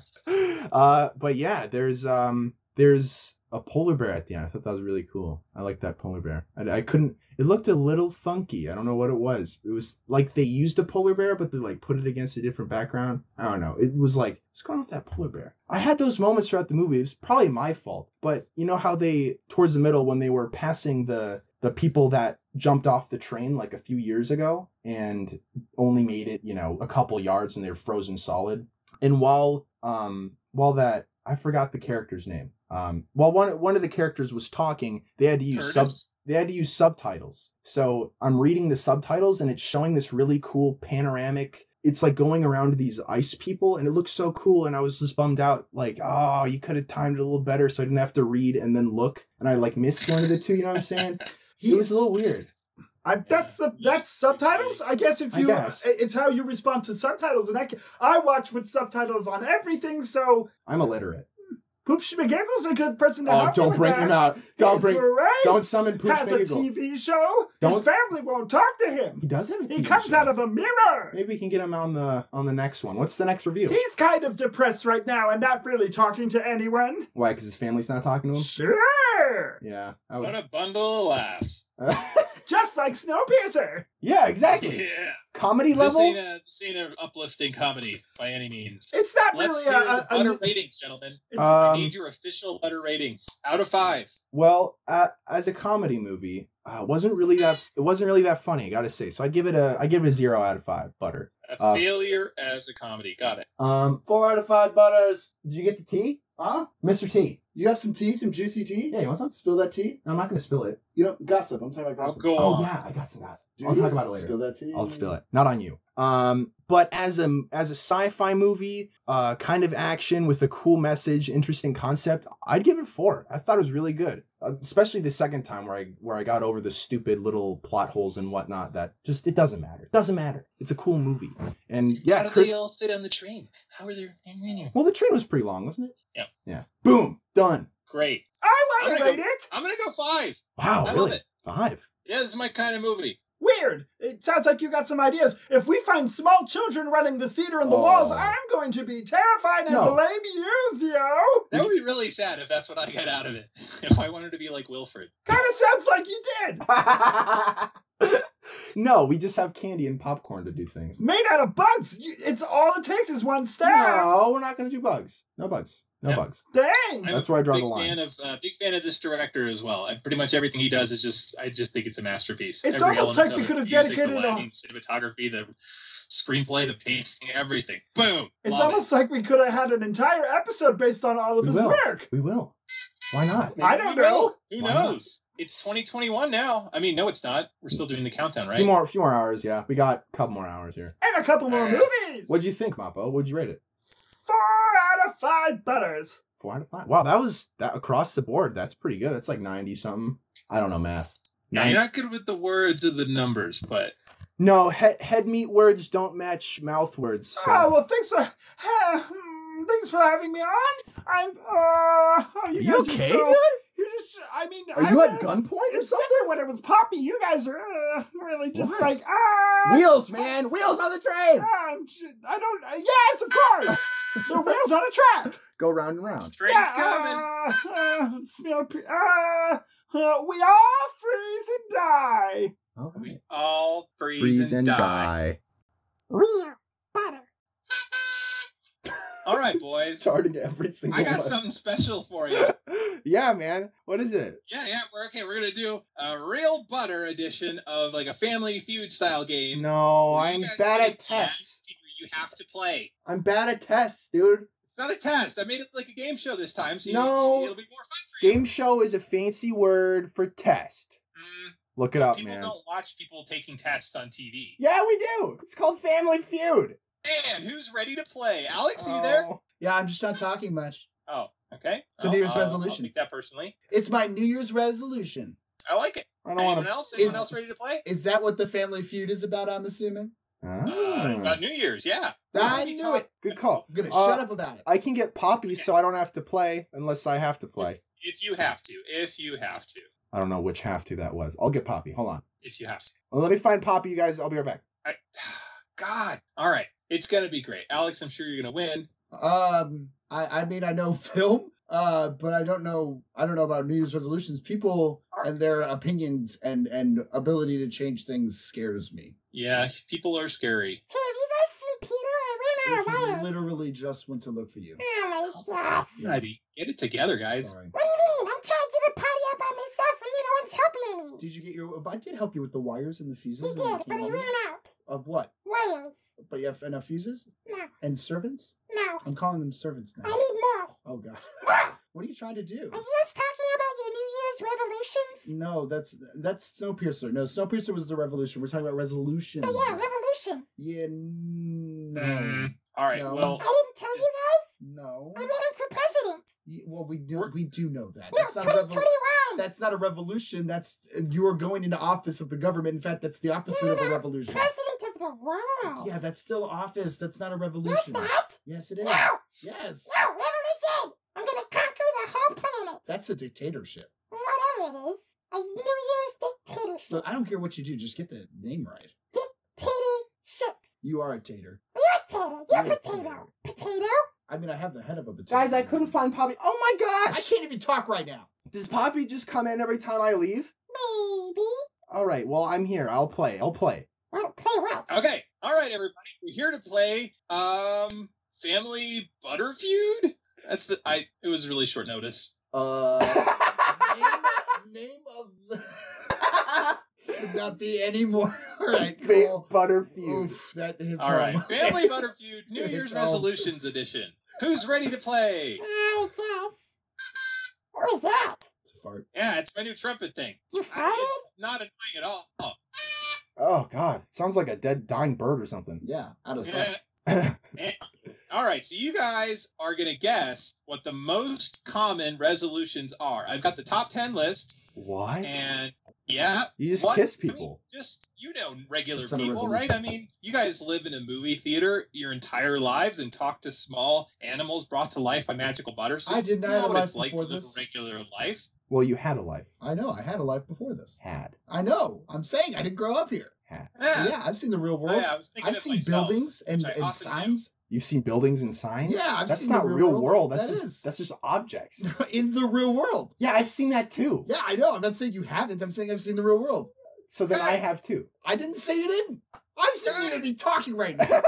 But yeah, there's a polar bear at the end. I thought that was really cool. I like that polar bear. I couldn't. It looked a little funky. I don't know what it was. It was like they used a polar bear, but they like put it against a different background. I don't know. It was like, what's going on with that polar bear? I had those moments throughout the movie. It was probably my fault, but you know how they towards the middle when they were passing the people that jumped off the train like a few years ago and only made it, you know, a couple yards and they were frozen solid. And while that, I forgot the character's name. While one of the characters was talking, they had to use subtitles. So I'm reading the subtitles and it's showing this really cool panoramic. It's like going around these ice people and it looks so cool. And I was just bummed out. Like, oh, you could have timed it a little better so I didn't have to read and then look. And I like missed one of the two, you know what I'm saying? It was a little weird.
That's subtitles. I guess it's how you respond to subtitles. And I watch with subtitles on everything. So
I'm illiterate.
Poop Schmigiggle's a good person to help you
don't
with
bring
that.
him out. Don't summon Poop
Has a
Schmiggle.
TV show. His family won't talk to him.
He does have a TV
He comes
show.
out of a mirror.
Maybe we can get him on the next one. What's the next review?
He's kind of depressed right now and not really talking to anyone.
Why? Because his family's not talking to him?
Sure.
Yeah.
What a bundle of laughs.
Just like Snowpiercer.
Yeah, exactly.
Yeah.
Comedy level?
This ain't an uplifting comedy by any means.
It's not
Let's
really
hear the butter ratings, gentlemen. I need your official butter ratings. Out of 5.
Well, as a comedy movie, it wasn't really that funny, I gotta say. So I give it a 0 out of 5. Butter.
A failure as a comedy. Got it.
4 out of 5 butters.
Did you get the tea?
Huh?
Mr. T.
You have some tea, some juicy tea?
Yeah, you want some?
Spill that tea?
No, I'm not gonna spill it.
You don't gossip. I'm talking about gossip.
Go on.
Oh yeah, I got some gossip. I'll talk about it later.
Spill that tea.
I'll spill it. Not on you. But as a sci-fi movie, kind of action with a cool message, interesting concept, I'd give it a 4. I thought it was really good. Especially the second time where I got over the stupid little plot holes and whatnot that just, it doesn't matter. It doesn't matter. It's a cool movie. And yeah,
How did they all fit on the train? How were they?
Well, the train was pretty long, wasn't it?
Yeah.
Yeah. Boom. Done.
Great.
I want to rate it.
I'm gonna go 5.
Wow,
I
really?
love it.
5.
Yeah, this is my kind of movie.
Weird. It sounds like you got some ideas. If we find small children running the theater in the walls, I'm going to be terrified and blame you, Theo.
That would be really sad if that's what I got out of it. If I wanted to be like Wilfred.
Kind of sounds like you did.
No, we just have candy and popcorn to do things.
Made out of bugs. It's all it takes is one stab.
No, we're not going to do bugs. No bugs. No bugs.
Dang.
That's where I draw the line.
Big fan of this director as well. Pretty much everything he does is I just think it's a masterpiece.
It's
Every
almost
element
like we
of
could have
it, music,
dedicated
the lighting, cinematography, the screenplay, the pacing, everything. Boom.
It's almost like we could have had an entire episode based on all of his work.
We will. Why not?
I don't know.
Who knows? It's 2021 now. I mean, no, it's not. We're still doing the countdown, right?
A few more hours, yeah. We got a couple more hours here.
And a couple more movies.
What'd you think, Mappo? What'd you rate it?
4 out of 5 butters.
4 out of 5. Wow, that was across the board. That's pretty good. That's like 90 something. I don't know math.
Yeah, you're not good with the words or the numbers, but
no, head meat words don't match mouth words. So.
Oh well, thanks for having me on. Are
you okay, dude?
You're just, I mean,
are you at gunpoint or
it's
something?
Different when it was Poppy. You guys are really just
What?
like
wheels, man, wheels on the train.
I don't. Yes, of course. The wheels on a track.
Go round and round.
Train's coming.
We all freeze and die.
Okay.
We all freeze and die.
Real butter.
All right, boys.
Starting every single
I got
one.
something special for you.
Yeah, man. What is it?
Yeah. We're gonna do a real butter edition of like a Family Feud style game.
No,
where
I'm
you guys
bad
make
at tests.
You have to play.
I'm bad at tests, dude.
It's not a test. I made it like a game show this time, so
No.
it'll be more fun for you.
Game show is a fancy word for test. Look it up,
People
man.
don't watch people taking tests on TV.
Yeah, we do. It's called Family Feud.
And who's ready to play? Alex, are you there?
Yeah, I'm just not talking much.
Oh, okay.
It's a New Year's resolution.
I'll take that personally.
It's my New Year's resolution.
I like it.
I don't
Anyone
want
else? Anyone else ready to play?
Is that what the Family Feud is about, I'm assuming?
About New Year's, yeah.
I knew it.
Good call.
I'm gonna shut up about it.
I can get Poppy so I don't have to play unless I have to play.
If you have to. If you have to.
I don't know which have to that was. I'll get Poppy. Hold on.
If you have to.
Well, let me find Poppy, you guys. I'll be right back.
God. All right. It's going to be great. Alex, I'm sure you're going to win.
I mean, I know film, but I don't know about New Year's resolutions. People and their opinions and ability to change things scares me.
Yeah, people are scary.
Hey, have you guys seen Peter? I ran out of
He
wires.
literally just went to look for you.
Oh my gosh.
Daddy, get it together, guys.
Sorry.
What do you mean? I'm trying to get the party out by myself and no one's helping me.
Did you get your... I did help you with the wires and the fuses.
He did, but I ran out.
Of what?
Wires.
But you have enough fuses?
No.
And servants?
No.
I'm calling them servants now.
I need more.
Oh, God. What are you trying to do?
Are you just talking about your New Year's revolutions?
No, that's Snowpiercer. No, Snowpiercer was the revolution. We're talking about resolutions.
Oh yeah, revolution.
Yeah, no.
All right,
No.
well...
I didn't tell you guys?
No.
I'm running for president.
Well, we do know that.
No,
That's not
2021.
That's not a revolution. That's you are going into office of the government. In fact, that's the opposite of a revolution.
President of the world.
Yeah, that's still office. That's not a revolution.
No, it's not.
Yes, it is.
No.
Yes.
No, revolution. I'm gonna conquer
That's a dictatorship.
Whatever it is, a New Year's dictatorship.
Look, I don't care what you do, just get the name right.
Dictatorship.
You are a tater.
You're a tater. You're a potato. Potato?
I mean, I have the head of a potato.
Guys, I couldn't find Poppy. Oh my gosh!
I can't even talk right now.
Does Poppy just come in every time I leave?
Maybe.
All right, well, I'm here. I'll play.
Well, play what?
Okay. All right, everybody. We're here to play Family Butter Feud. That's the it was really short notice.
Name of the could not be any more. All right, cool.
Butter Feud.
Oof, that hits
All right,
home.
Family Butter Feud New Year's Resolutions Edition. Who's ready to play?
I guess. What was that?
It's a fart.
Yeah, it's my new trumpet thing.
You farted?
It's not annoying at all.
Oh God, it sounds like a dying bird or something.
Yeah, out of his butt.
All right, so you guys are going to guess what the most common resolutions are. I've got the top 10 list.
What?
And yeah.
You just kiss people.
I mean, just, regular
That's not a
people, right? I mean, you guys live in a movie theater your entire lives and talk to small animals brought to life by magical butter. So
I did not have a life before
to live
this.
a regular life.
Well, you had a life.
I know, I had a life before this.
Had.
I know. I'm saying I didn't grow up here.
Had.
Yeah, I've seen the real world.
Yeah, I was thinking
I've
of
seen
myself,
buildings and
which I often
signs.
You've seen buildings and signs?
Yeah, I've
That's
seen
not
the
real world.
That
That's just objects.
In the real world.
Yeah, I've seen that too.
Yeah, I know. I'm not saying you haven't. I'm saying I've seen the real world.
So then I have too.
I didn't say you didn't. I shouldn't even be talking right now.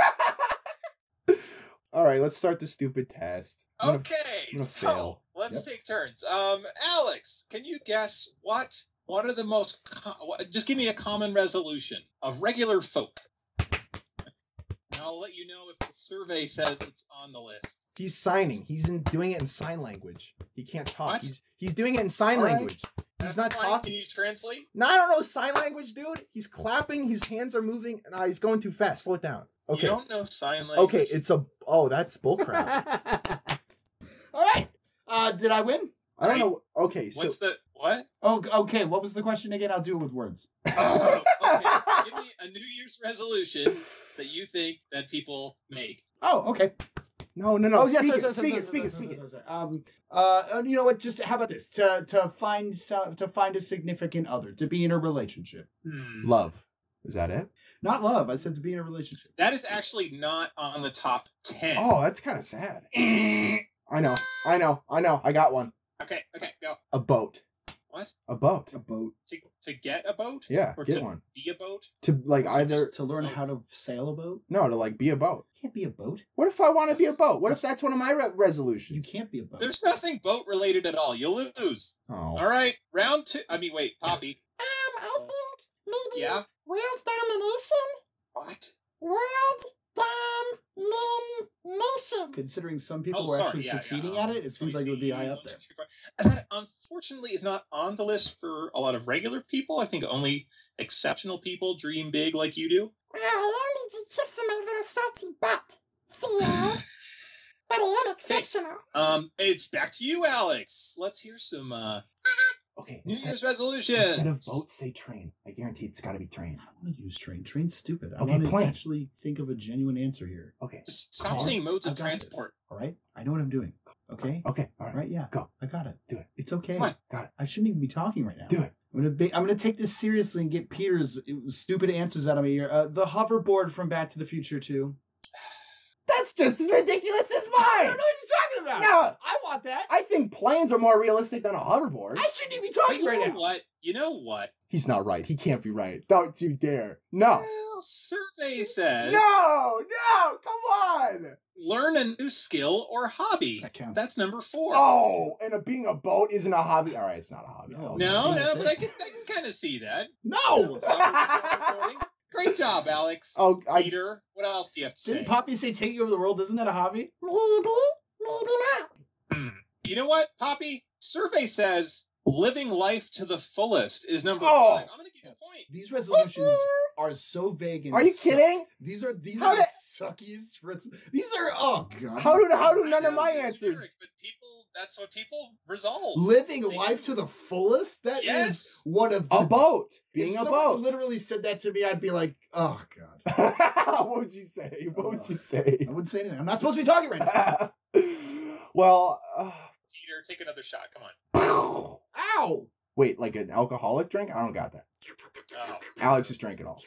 All right, let's start the stupid test.
Okay,
gonna
so
fail.
let's take turns. Alex, can you guess what are the most? Just give me a common resolution of regular folk. And I'll let you know if the survey says it's on the list.
He's signing. He's doing it in sign language. He can't talk.
What?
He's doing it in sign language. He's not
fine.
talking.
Can you translate?
No, I don't know sign language, dude. He's clapping. His hands are moving. No, he's going too fast. Slow it down. Okay.
You don't know sign language.
Okay, that's bullcrap.
All right. Did I win?
I don't know. Okay, so
What's the what?
Oh, okay. What was the question again? I'll do it with words.
Oh, okay. Give me a New Year's resolution that you think that people make.
Oh, okay.
No.
Oh, yes,
Speak it.
You know what? Just how about this? To find a significant other, to be in a relationship.
Love. Is that it?
Not love. I said to be in a relationship.
That is actually not on the top 10.
Oh, that's kind of sad. I know. I got one.
Okay, go.
A boat.
What?
A boat.
A boat.
To get a boat?
Yeah,
or
get
to
one.
Be a boat?
To either
to learn how to sail a boat.
No, to be a boat.
You can't be a boat.
What if I want to be a boat? What if that's one of my resolutions?
You can't be a boat.
There's nothing boat related at all. You'll lose.
Oh.
All right, round 2. Wait, Poppy.
I think maybe
Yeah.
world domination.
What?
World domination.
Considering some people were actually succeeding at it, it seems like it would be high up there.
And that unfortunately is not on the list for a lot of regular people. I think only exceptional people dream big like you do.
Well, I don't need you kissing my little salty butt, Theo. But I am exceptional.
It's back to you, Alex. Let's hear some
Okay.
New Year's resolutions.
Instead of boat, say train. I guarantee it's got to be train.
I don't want to use train. Train's stupid. I
Okay,
want to
plane.
actually think of a genuine answer here.
Okay.
Just stop saying modes of transport.
All right? I know what I'm doing. Okay?
Okay.
All right, yeah.
Go.
I got it.
Do it.
It's okay.
Come on. Got it.
I shouldn't even be talking right now.
Do it.
I'm gonna take this seriously and get Peter's stupid answers out of me here. The hoverboard from Back to the Future 2.
That's just as ridiculous as
I
mine.
don't know what you're talking about.
No.
I want that.
I think planes are more realistic than a hoverboard.
I shouldn't even be
But
talking right now.
You know what?
He's not right. He can't be right. Don't you dare. No.
Well, survey says
No, come on.
learn a new skill or hobby.
That counts.
That's number 4.
Oh, and being a boat isn't a hobby. All right, it's not a hobby.
No, but I can kind of see that.
No.
Great job, Alex.
Oh,
Peter, what else do you have to
Didn't
say?
Poppy say taking over the world? Isn't that a hobby?
Maybe not.
You know what, Poppy? Survey says living life to the fullest is number 5. I'm going to give you a point.
These resolutions are so vague and
Are you kidding?
These are the suckiest. These are oh god.
How do none of my answers?
But that's what people resolve.
Living life to the fullest? That is
Yes.
one of
A
the
boat.
If
Being a
someone
boat.
literally said that to me, I'd be like, oh god.
What would you say? What would you say?
I wouldn't say anything. I'm not supposed to be talking right now.
Well,
Peter, here. Take another shot. Come on.
Ow!
Wait, like an alcoholic drink? I don't got that.
Oh.
Alex is drinking all.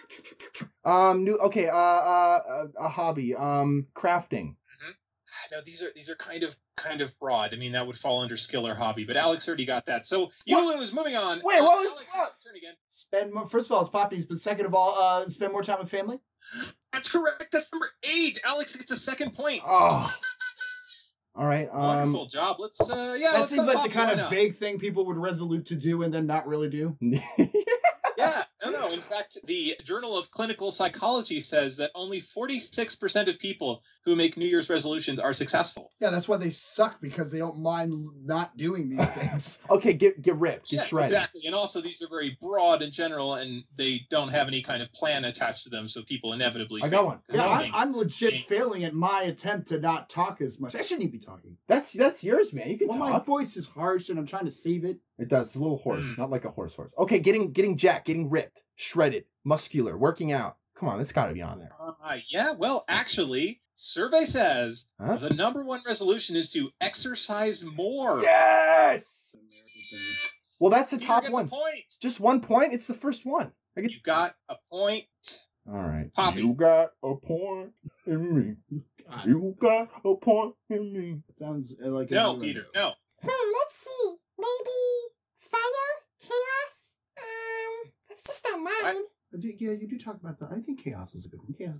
A hobby. Crafting.
No, these are kind of broad. I mean, that would fall under skill or hobby, but Alex already got that. So you lose. Moving on.
Wait, what was
Alex, turn again.
Spend more. First of all, it's Poppy's, but second of all, spend more time with family.
That's correct. That's number 8. Alex gets a second point.
Oh. All right.
Wonderful job. Let's
That seems like the kind of vague thing people would resolute to do and then not really do.
Yeah. No. In fact, the Journal of Clinical Psychology says that only 46% of people who make New Year's resolutions are successful.
Yeah, that's why they suck, because they don't mind not doing these things.
Okay, get ripped, get shredded.
Exactly. And also these are very broad and general, and they don't have any kind of plan attached to them, so people inevitably
I got one.
Yeah, I'm legit failing at my attempt to not talk as much. I shouldn't even be talking.
That's yours, man. You can talk.
My voice is harsh and I'm trying to save it.
It does. It's a little hoarse, not like a horse. Okay, getting jacked, getting ripped, shredded, muscular, working out. Come on, it's got to be on there.
Yeah, well, actually, survey says the number 1 resolution is to exercise more.
Yes! Well, that's the top one.
Point.
Just 1 point? It's the first one.
You got a point.
All right.
Poppy.
You got a point in me. You got a point in me.
It sounds like
no, Peter, no.
Let's see. Maybe fire? Chaos? That's just not mine.
Yeah, you do talk about that. I think chaos is a good one. Chaos.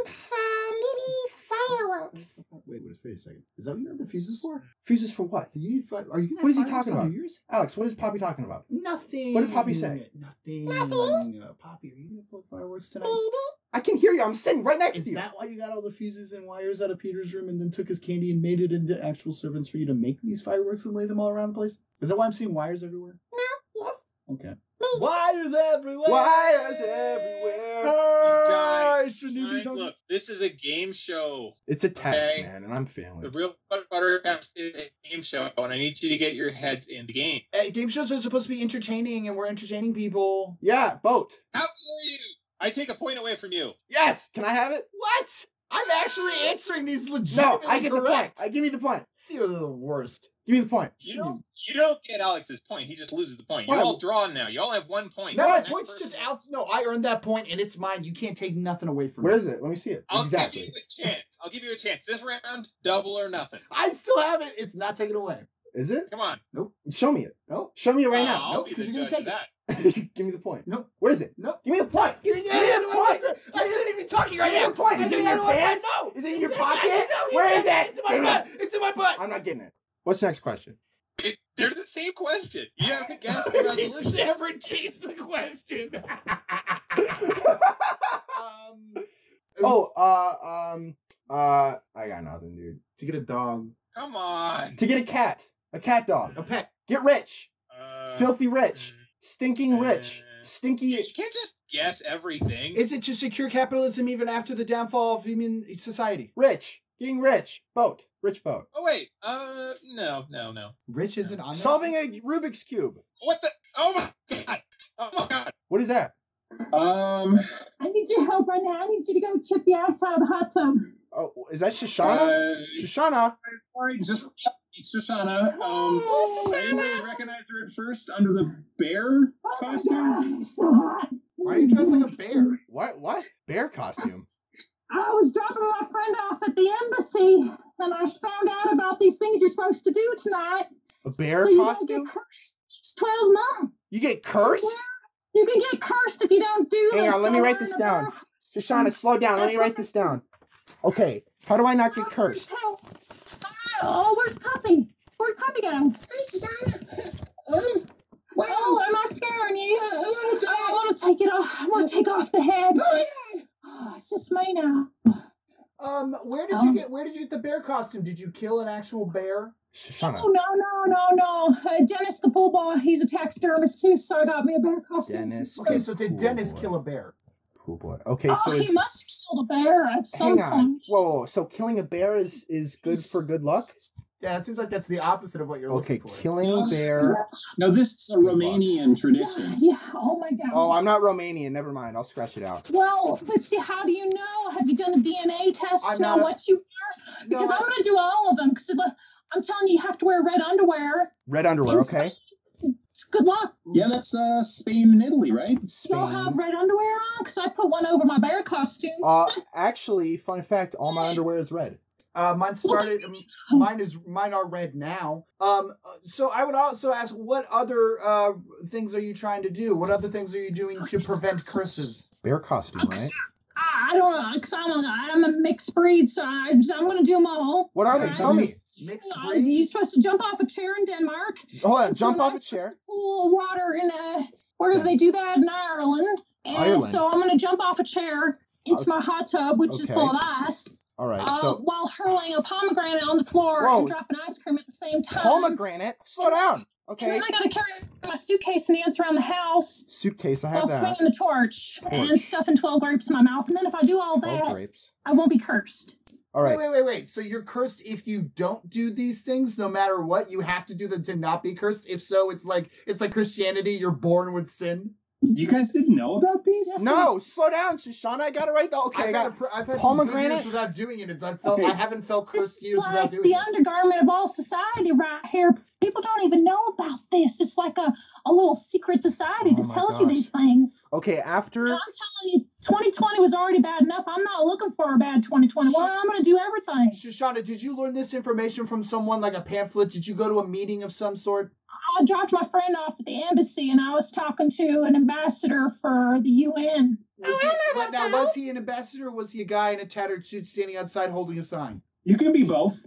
Maybe fireworks.
Wait a second. Is that what you have the fuses for?
Fuses for what?
Are you gonna
what is he talking about?
New Year's?
Alex, what is Poppy talking about?
Nothing.
What did Poppy say?
Nothing. Poppy, are you gonna blow fireworks tonight?
Maybe.
I can hear you. I'm sitting right next to you.
Is that why you got all the fuses and wires out of Peter's room and then took his candy and made it into actual servants for you to make these fireworks and lay them all around the place? Is that why I'm seeing wires everywhere?
No. Yes.
Okay.
Wires everywhere.
Wires everywhere.
Guys, look, this is a game show.
It's a test, man, and I'm failing.
The Real Buttercast is a game show, and I need you to get your heads in the game.
Hey, game shows are supposed to be entertaining, and we're entertaining people.
Yeah, boat.
How dare you? I take a point away from you.
Yes. Can I have it?
What? I'm actually answering these legitimately
No, I get
correct.
the point. Give me the point.
You're the worst.
Give me the point.
You don't get Alex's point. He just loses the point. You're all drawn now. You all have 1 point.
No, my point's just out. No, I earned that point, and it's mine. You can't take nothing away from me.
Where is it? Let me see it.
I'll give you a chance. This round, double or nothing.
I still have it. It's not taken away.
Is it?
Come on.
Nope.
Show me it.
Nope.
Show me it right now.
I'll be the
you're
judge
gonna take
of that.
Give me the point.
Nope.
Where is it?
Nope.
Give me the point.
Give me the point. I shouldn't even be talking right now.
Give me the point. Is it in your pants?
No.
Is it in your pocket? Where is it?
It's in my butt. It's in my butt.
I'm not getting it. What's the next question?
They're the same question. You have to guess the resolution.
Never change the question.
I got nothing, dude.
To get a dog.
Come on.
To get a cat dog.
A pet.
Get rich. Filthy rich. Stinking rich. Stinky.
You can't just guess everything.
Is it to secure capitalism even after the downfall of human society?
Rich. Getting rich. Boat. Rich boat.
Oh, wait. No.
Rich isn't on
Solving a Rubik's Cube.
What the? Oh, my God. Oh, my God.
What is that?
I need your help right now. I need you to go check the ice out of the hot tub.
Oh, is that Shoshana? Shoshana.
Sorry, it's Shoshana. I didn't really recognize her at first under the bear costume.
So hot. Why are you dressed like a bear?
What? Bear costume?
I was dropping my friend off at the embassy, and I found out about these things you're supposed to do tonight.
A bear
so
costume?
You get cursed. It's 12 months.
You get cursed?
Yeah. You can get cursed if you don't do this.
Hang on, let me write this down. Shoshana, slow down. Let me write this down. Okay, how do I not get cursed?
Oh, where's Puppy? Where'd Puppy go? Oh, am I scaring you? I want to take it off. I want to take off the head. Oh, it's just me now.
Where did you get the bear costume? Did you kill an actual bear?
Shoshana.
Oh, no. Dennis the pool boy, he's a taxidermist too, so I got me a bear costume.
Dennis.
Okay, so did Dennis kill a bear?
Pool boy. Okay,
he
so
must have killed a bear at some
hang on.
point.
Whoa, so killing a bear is good for good luck?
Yeah, it seems like that's the opposite of what you're looking for.
Okay, killing a bear.
No, this is a Romanian tradition. Yeah, oh my God.
Oh, I'm not Romanian. Never mind. I'll scratch it out.
Well, but see, how do you know? Have you done a DNA test to know what you are? Because I'm going to do all of them. Because I'm telling you, you have to wear red underwear.
Red underwear, okay.
Good luck.
Yeah, that's Spain and Italy, right?
You all have red underwear on? Because I put one over my bear costume.
Actually, fun fact, all my underwear is red.
Mine are red now. So I would also ask, what other things are you trying to do? What other things are you doing to prevent curses?
Bear costume, right?
I don't know, because I'm a mixed breed, so I'm going to do them all.
What are they? Tell me.
Mixed breed?
You're supposed to jump off a chair in Denmark.
Hold on, jump off a chair.
Pool of water in where do they do that? In Ireland. And so I'm going to jump off a chair into my hot tub, which is full of ice.
All right,
while hurling a pomegranate on the floor and dropping ice cream at the same time.
Pomegranate? Slow down. Okay.
And then I got to carry my suitcase and dance around the house.
Suitcase, I have that.
While swinging the torch and stuffing 12 grapes in my mouth. And then if I do all that, I won't be cursed.
All right.
Wait. So you're cursed if you don't do these things, no matter what? You have to do them to not be cursed? If so, it's like Christianity, you're born with sin?
You guys didn't know about these?
Yes, no, slow down, Shoshana. I got it right though. Okay,
I've had
pomegranate
without doing it. I haven't felt cursed years without doing it.
It's like the undergarment of all society right here. People don't even know about this. It's like a little secret society that tells you these things.
Okay, after...
I'm telling you, 2020 was already bad enough. I'm not looking for a bad 2021. I'm going to do everything.
Shoshana, did you learn this information from someone, like a pamphlet? Did you go to a meeting of some sort?
I dropped my friend off at the embassy, and I was talking to an ambassador for the UN.
Now, was he an ambassador, or was he a guy in a tattered suit standing outside holding a sign?
You can be both.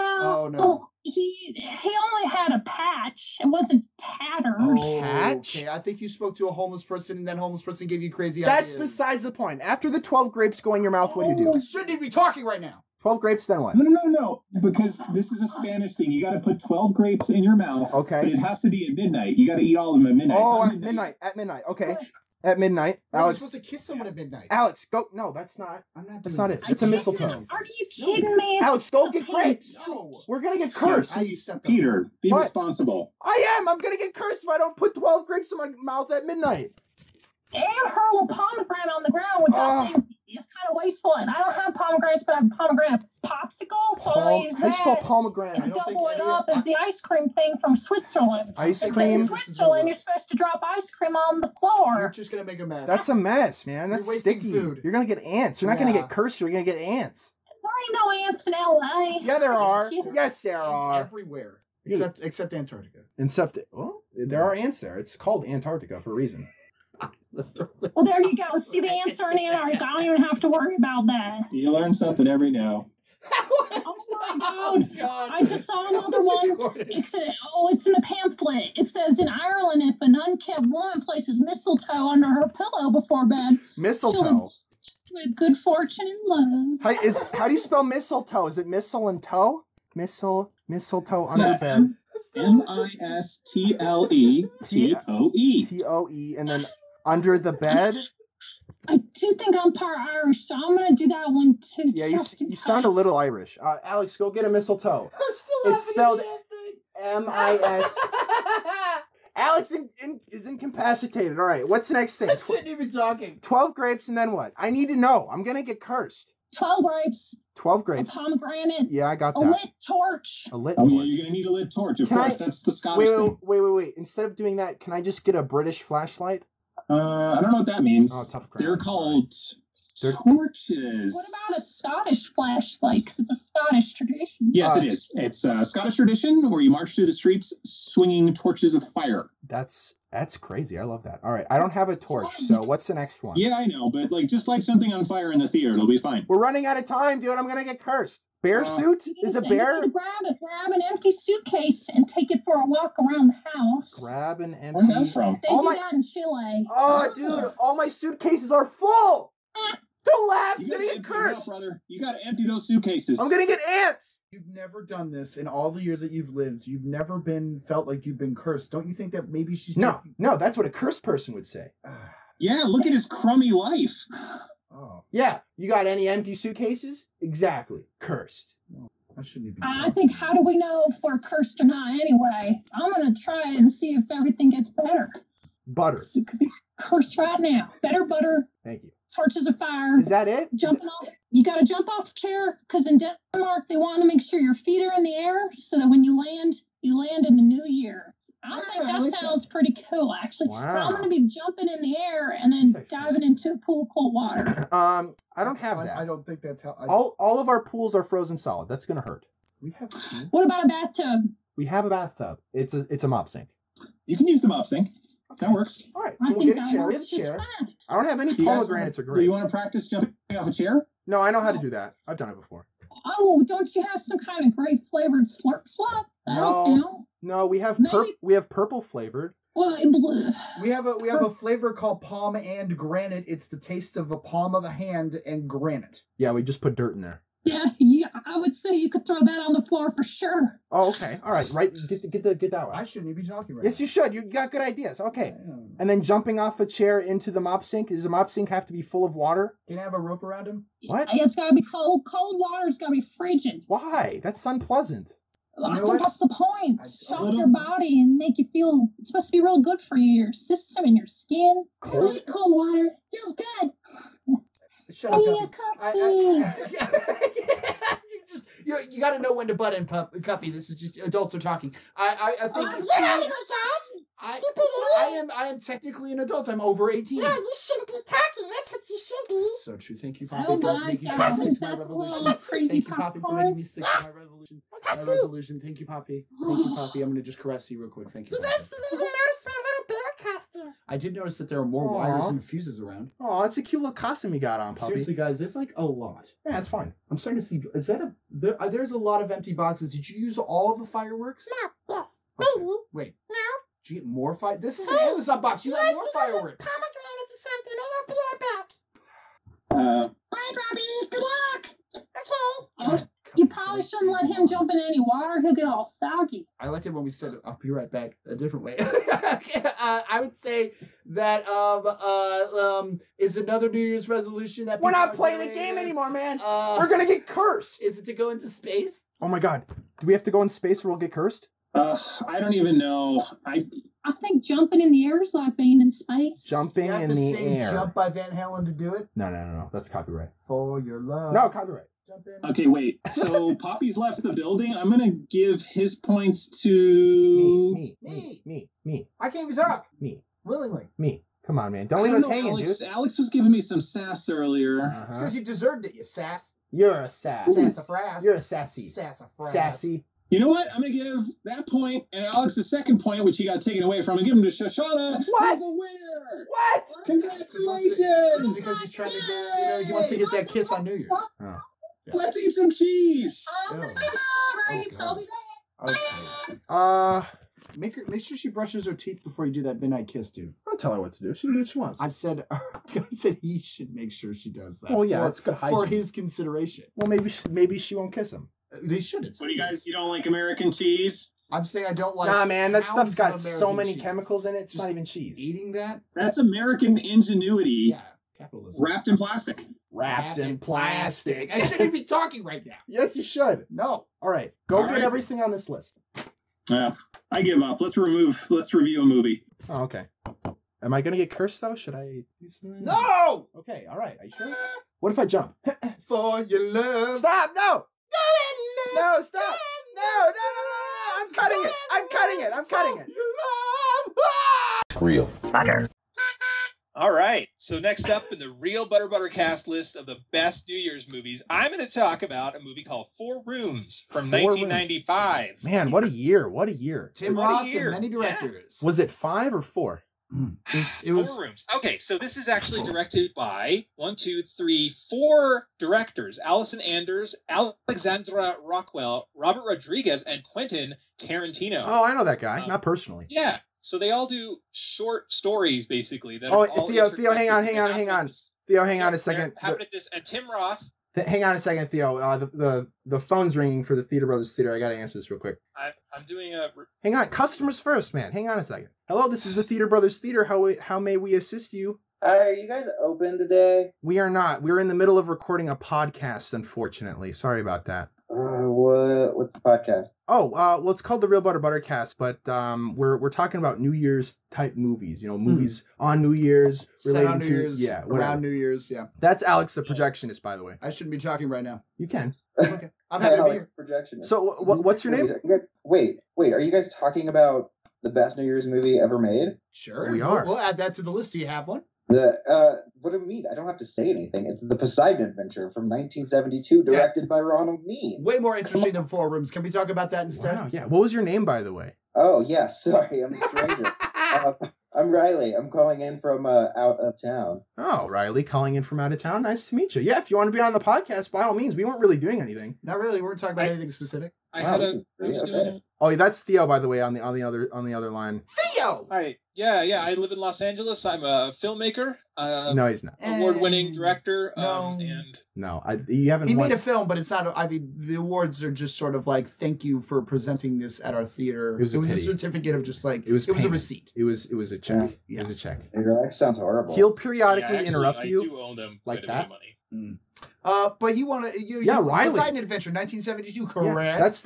Well, he only had a patch. It wasn't tattered.
Patch?
Okay, I think you spoke to a homeless person, and that homeless person gave you crazy
ideas. That's besides the point. After the 12 grapes go in your mouth, what do you do?
Shouldn't even be talking right now.
12 grapes, then what?
No, because this is a Spanish thing. You got to put 12 grapes in your mouth.
Okay.
But it has to be at midnight. You got to eat all of them at midnight.
Oh, at midnight. At midnight. Okay. At midnight. Alex,
you're supposed to kiss someone at midnight.
Alex, go. No, that's not. That's not it. It's a mistletoe.
Are you kidding me?
Alex, go get grapes. No. We're going to get cursed.
Peter, be responsible.
I am. I'm going to get cursed if I don't put 12 grapes in my mouth at midnight.
And hurl a pomegranate on the ground with that thing. It's kind of wasteful, and I don't have pomegranates, but I have a pomegranate popsicle, so I use that.
How do you spell pomegranate?
And double it up as the ice cream thing from Switzerland.
Ice cream?
In Switzerland, you're supposed to drop ice cream on the floor.
You're just going to make a mess.
That's a mess, man. That's sticky. Food. You're going to get ants. You're not going to get cursed. You're going to get ants.
There ain't no ants in L.A.
Yeah, there are. Yes, there are.
Everywhere. Except Antarctica.
Well, there are ants there. It's called Antarctica for a reason.
Well, there you go. See, the ants are in Antarctica. I don't even have to worry about that.
You learn something every now.
Oh my God. I just saw another one. It's in the pamphlet. It says, in Ireland, if an unkept woman places mistletoe under her pillow before bed,
mistletoe
with good fortune and love.
How do you spell mistletoe? Is it missile and toe? Mistletoe under bed.
MISTLETOE.
TOE, and then under the bed.
I do think I'm part Irish, so I'm gonna do that one too.
Yeah, you sound a little Irish. Alex, go get a mistletoe. It's spelled MIS. Alex is incapacitated. All right, what's the next thing?
I shouldn't even be talking.
12 grapes, and then what? I need to know. I'm gonna get cursed.
12 grapes.
12 grapes.
A pomegranate.
Yeah, I got that.
A lit torch.
A lit torch.
Yeah, you're gonna need a lit torch. Of course, that's the Scottish thing.
Wait. Instead of doing that, can I just get a British flashlight?
I don't know what that means.
Oh, tough crap.
They're called torches.
What about a Scottish flashlight? Because it's a Scottish tradition.
Yes, it is. It's a Scottish tradition where you march through the streets swinging torches of fire.
That's crazy. I love that. All right, I don't have a torch, so what's the next one?
Yeah, I know, but just light something on fire in the theater. It'll be fine.
We're running out of time, dude. I'm gonna get cursed. Bear suit? Is a bear?
Grab an empty suitcase and take it for a walk around the house.
Grab an empty.
Where's that from?
They do that in Chile.
Oh, dude, all my suitcases are full. Don't laugh. You're gonna get cursed,
brother. You gotta empty those suitcases.
I'm gonna get ants.
You've never done this in all the years that you've lived. You've never felt like you've been cursed. Don't you think that maybe she's
No, that's what a cursed person would say.
Yeah, look at his crummy life.
Oh.
Yeah, you got any empty suitcases? Exactly. Cursed.
I shouldn't be.
I think, how do we know if we're cursed or not anyway? I'm going to try and see if everything gets better.
Butter.
It could be cursed right now. Better butter.
Thank you.
Torches of fire.
Is that it?
Jumping off. You got to jump off the chair because in Denmark they want to make sure your feet are in the air so that when you land in the new year. I think that sounds pretty cool, actually.
Wow.
I'm going to be jumping in the air and then diving into a pool of cold water.
I don't have that.
I don't think that's how.
All of our pools are frozen solid. That's gonna hurt.
We have.
What about a bathtub?
We have a bathtub. It's a mop sink.
You can use the mop sink. That works.
All right,
I
so we'll
think
get a
that
chair. We
works
have a chair.
just fine.
I don't have any
Do you guys
pomegranates or
Do
grapes.
you want to practice jumping off a chair?
No, I know how to do that. I've done it before.
Oh, don't you have some kind of grape flavored slurp slop?
No, we have purple flavored.
Well,
we have a flavor called palm and granite. It's the taste of a palm of a hand and granite.
Yeah, we just put dirt in there.
Yeah, I would say you could throw that on the floor for sure.
Oh, okay. All right. Right. Get that one.
I shouldn't even be talking right
Yes, you should. You got good ideas. Okay. And then jumping off a chair into the mop sink. Does the mop sink have to be full of water?
Can I have a rope around him?
What?
It's got to be cold. Cold water's got to be frigid.
Why? That's unpleasant.
I think that's the point. Shock your body and make you feel. It's supposed to be real good for you, your system and your skin.
Cold
water feels good.
Shut up, you got to know when to butt in, Cuppy. This is just adults are talking. I think. I am technically an adult. I'm over 18.
No, you shouldn't be talking. That's what you should be.
So true. Thank you,
Oh
Poppy, for
my
making
God,
me stick
is
to my
that
revolution.
little crazy
Thank you, Poppy, for making me stick to my revolution.
That's
My resolution. Thank you, Poppy. Thank you, Poppy. I'm going to just caress you real quick. Thank you.
You guys didn't even notice my little bear costume.
I did notice that there are more wires and fuses around.
Oh, that's a cute little costume you got on, Puppy.
Seriously, guys, there's like a lot.
Yeah, it's fine.
I'm starting to see. Is that there's a lot of empty boxes. Did you use all of the fireworks?
No, yes, maybe.
Wait.
No.
Did you get more fire? This is an Amazon box. You have more fireworks.
Pomegranates or something. I'll be right back.
Bye, Robbie. Good luck.
Okay.
You probably shouldn't let him jump in any water. He'll get all soggy.
I liked it when we said, I'll be right back a different way. I would say that is another New Year's resolution that
we're not playing the game anymore, man. We're going to get cursed.
Is it to go into space?
Oh my God. Do we have to go in space or we'll get cursed?
I don't even know.
I think jumping in the air is like being in space.
Jumping
you have
in
to
the
sing
air.
Jump by Van Halen to do it?
No. That's copyright.
For your love.
No, copyright.
Jump in.
Okay, wait. So Poppy's left the building. I'm going to give his points to...
Me.
I can't even talk.
Me.
Willingly.
Me. Come on, man. Don't leave us hanging, dude.
Alex was giving me some sass earlier.
It's because you deserved it, you sass.
You're a sass.
Sassafras.
You're a sassy.
Sassafras.
Sassy.
You know what? I'm going to give that point and Alex's second point, which he got taken away from, and give him to Shoshana.
What?
Who's the winner.
What?
Congratulations.
Because he's trying to he wants to get that kiss on New Year's.
Oh.
Yeah.
Let's eat some cheese.
Grapes, I'll be back.
Okay. Make sure she brushes her teeth before you do that midnight kiss, dude.
Don't tell her what to do. She can do what she wants.
I said he should make sure she does that.
Well, yeah, that's good hygiene.
For his consideration.
Well, maybe she won't kiss him.
They shouldn't.
What do you guys? You don't like American cheese?
I'm saying I don't like.
Nah, man, that stuff's got
pounds of
so
American
many
cheese.
chemicals in it. It's not even cheese.
Eating that?
That's American ingenuity.
Yeah, capitalism.
Wrapped in plastic.
Wrapped in plastic.
I shouldn't be talking right now.
Yes, you should.
No.
All right, go get everything on this list.
Yeah, I give up. Let's review a movie.
Oh, okay. Am I gonna get cursed though? Should I do something?
No.
Okay. All right. Are you sure? What if I jump?
For your love.
Stop! No! No! Stop! No! I'm cutting it.
Real.
Butter.
All right. So next up in the Real Butter cast list of the best New Year's movies, I'm going to talk about a movie called Four Rooms from 1995.
Man, what a year! What a year!
Tim Roth and many directors.
Was it 5 or 4?
It was
Four Rooms. Okay, so this is actually directed by 4 directors: Allison Anders, Alexandra Rockwell, Robert Rodriguez, and Quentin Tarantino.
Oh, I know that guy. Not personally.
Yeah. So they all do short stories, basically. That
Oh,
are all
Theo, hang on. Theo, hang on a second.
And Tim Roth.
Hang on a second, Theo. The phone's ringing for the Theater Brothers Theater. I got to answer this real quick.
I'm doing a...
Hang on. Customers first, man. Hang on a second. Hello, this is the Theater Brothers Theater. How may we assist you?
Are you guys open today?
We are not. We're in the middle of recording a podcast, unfortunately. Sorry about that.
What's the podcast?
Oh, well, it's called the Real Butter Buttercast, but we're talking about New Year's type movies. You know, movies on New Year's,
Set on New
to
Year's, around New Year's. Yeah,
that's Alex, the projectionist, by the way.
I shouldn't be talking right now.
You can.
Okay, I'm happy to be here.
Projectionist.
So, what's your name?
Wait, are you guys talking about the best New Year's movie ever made?
Sure,
we are.
We'll add that to the list. Do you have one?
What do you mean? I don't have to say anything. It's The Poseidon Adventure from 1972, directed by Ronald Mead.
Way more interesting than Four Rooms. Can we talk about that instead?
Wow, yeah. What was your name, by the way?
Oh, yeah. Sorry, I'm a stranger. I'm Riley. I'm calling in from out of town.
Oh, Riley, calling in from out of town. Nice to meet you. Yeah, if you want to be on the podcast, by all means. We weren't really doing anything.
Not really. We weren't talking about anything specific.
I was doing it.
Oh, that's Theo, by the way, on the other line.
Theo.
Hi. Yeah. I live in Los Angeles. I'm a filmmaker.
No, he's not.
Award-winning director.
No, you haven't.
He made a film, but it's not. I mean, the awards are just sort of like, thank you for presenting this at our theater. It was a certificate of just like it was a receipt.
It was a check.
Yeah.
It was a check.
Your life sounds horrible.
He'll periodically interrupt you.
I do owe them
like that.
Money.
But he wanted
Riley.
Poseidon Adventure, 1972, correct?
Yeah, that's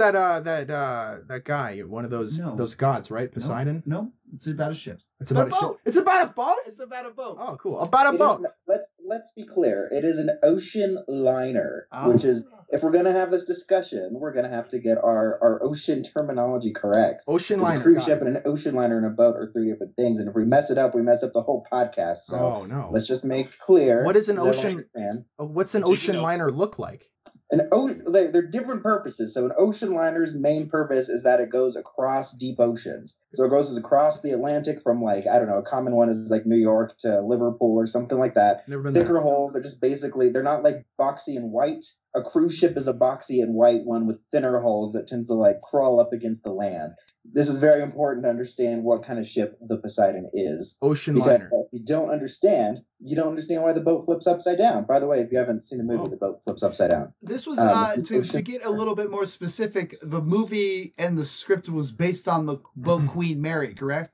that guy, one of those gods, right? Poseidon.
No, it's about a ship.
It's about a boat. It's about a boat.
It's about a boat.
Oh, cool. About a boat.
Let's be clear. It is an ocean liner, which is, if we're gonna have this discussion, we're gonna have to get our ocean terminology correct.
Ocean liner.
A cruise ship and an ocean liner and a boat are three different things, and if we mess it up, we mess up the whole podcast. So
no.
Let's just make clear.
What is an ocean? What's an ocean liner look like?
They're different purposes. So an ocean liner's main purpose is that it goes across deep oceans. So it goes across the Atlantic from, like, I don't know, a common one is like New York to Liverpool or something like that.
Never been
Thicker
there.
holes. They're just basically, they're not like boxy and white. A cruise ship is a boxy and white one with thinner hulls that tends to like crawl up against the land. This is very important to understand what kind of ship the Poseidon is.
Ocean liner.
If you don't understand why the boat flips upside down. By the way, if you haven't seen the movie, the boat flips upside down.
This was, to get a little bit more specific, the movie and the script was based on the boat Queen Mary, correct?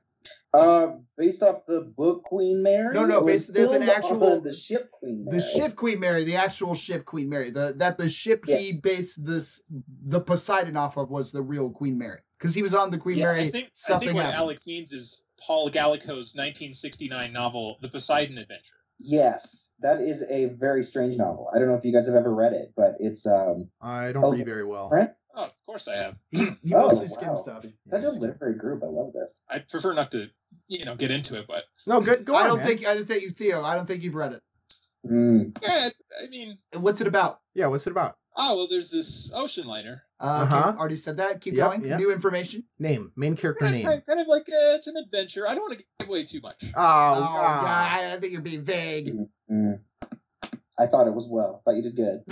Based off the book Queen Mary?
No, there's an actual...
The ship Queen Mary.
The ship Queen Mary, the actual ship Queen Mary. The ship he based the Poseidon off of was the real Queen Mary. Because he was on the Queen Mary.
I think what Alex means is Paul Gallico's 1969 novel, The Poseidon Adventure.
Yes, that is a very strange novel. I don't know if you guys have ever read it, but it's...
I don't read very well.
Right?
Oh, of course I have.
He mostly skims stuff.
Such a literary group. I love this.
I prefer not to, get into it, but...
No, go on,
Theo, I don't think you've read it.
Yeah, I mean...
What's it about?
Yeah, what's it about?
Oh, well, there's this ocean liner.
Okay, already said that. Keep going. Yep. New information.
Main character name.
Kind of like it's an adventure. I don't want to give away too much.
God, I think you're being vague.
I thought it was well. Thought you did good.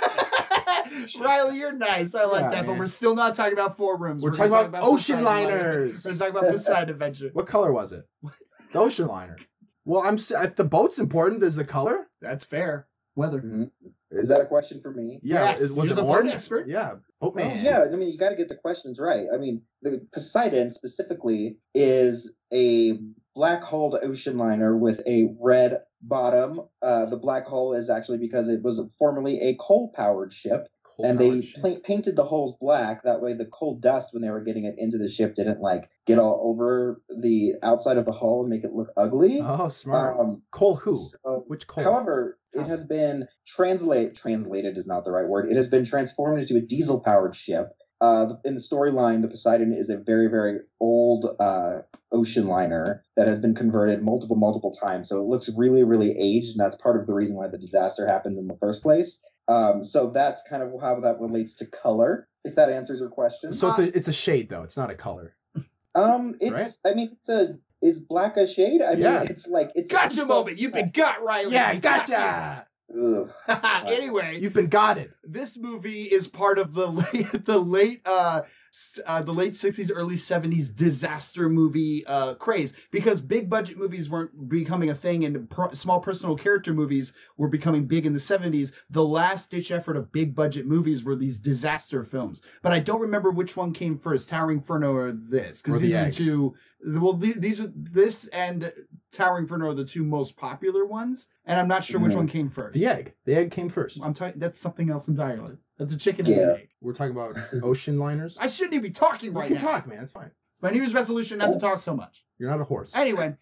Riley, you're nice. I like that, but we're still not talking about Four Rooms.
We're talking about ocean liners.
We're talking about Poseidon Adventure.
What color was it? The ocean liner. Well, if the boat's important, there's the color.
That's fair. Weather.
Mm-hmm. Is that a question for me?
Yeah.
Yes.
Was it
the
orange?
boat expert?
Yeah. Boatman.
Oh, yeah. I mean, you got to get the questions right. I mean, the Poseidon specifically is a black-hulled ocean liner with a red bottom. The black hull is actually because it was formerly a coal-powered ship. And they painted the holes black. That way the coal dust, when they were getting it into the ship, didn't get all over the outside of the hull and make it look ugly.
Oh, smart. Coal who? Which coal?
However, it has been translated is not the right word. It has been transformed into a diesel-powered ship. In the storyline, the Poseidon is a very, very old ocean liner that has been converted multiple times. So it looks really, really aged, and that's part of the reason why the disaster happens in the first place. So that's kind of how that relates to color, if that answers your question.
So it's a shade, though. It's not a color.
It's right? I mean, is black a shade? I mean, it's
gotcha moment. You've been got, Riley.
Yeah, gotcha.
Anyway,
you've been got it.
This movie is part of the late 60s, early 70s disaster movie craze, because big budget movies weren't becoming a thing and small personal character movies were becoming big in the 70s. The last ditch effort of big budget movies were these disaster films, but I don't remember which one came first, Towering Inferno or this, because these are the two. Well, this and Towering Inferno are the two most popular ones, and I'm not sure which one came first.
The egg came first.
I'm telling you, that's something else
entirely. That's a chicken and an egg.
We're talking about ocean liners.
I shouldn't even be talking right now.
You can talk, man. It's fine.
It's my New Year's resolution not to talk so much.
You're not a horse.
Anyway,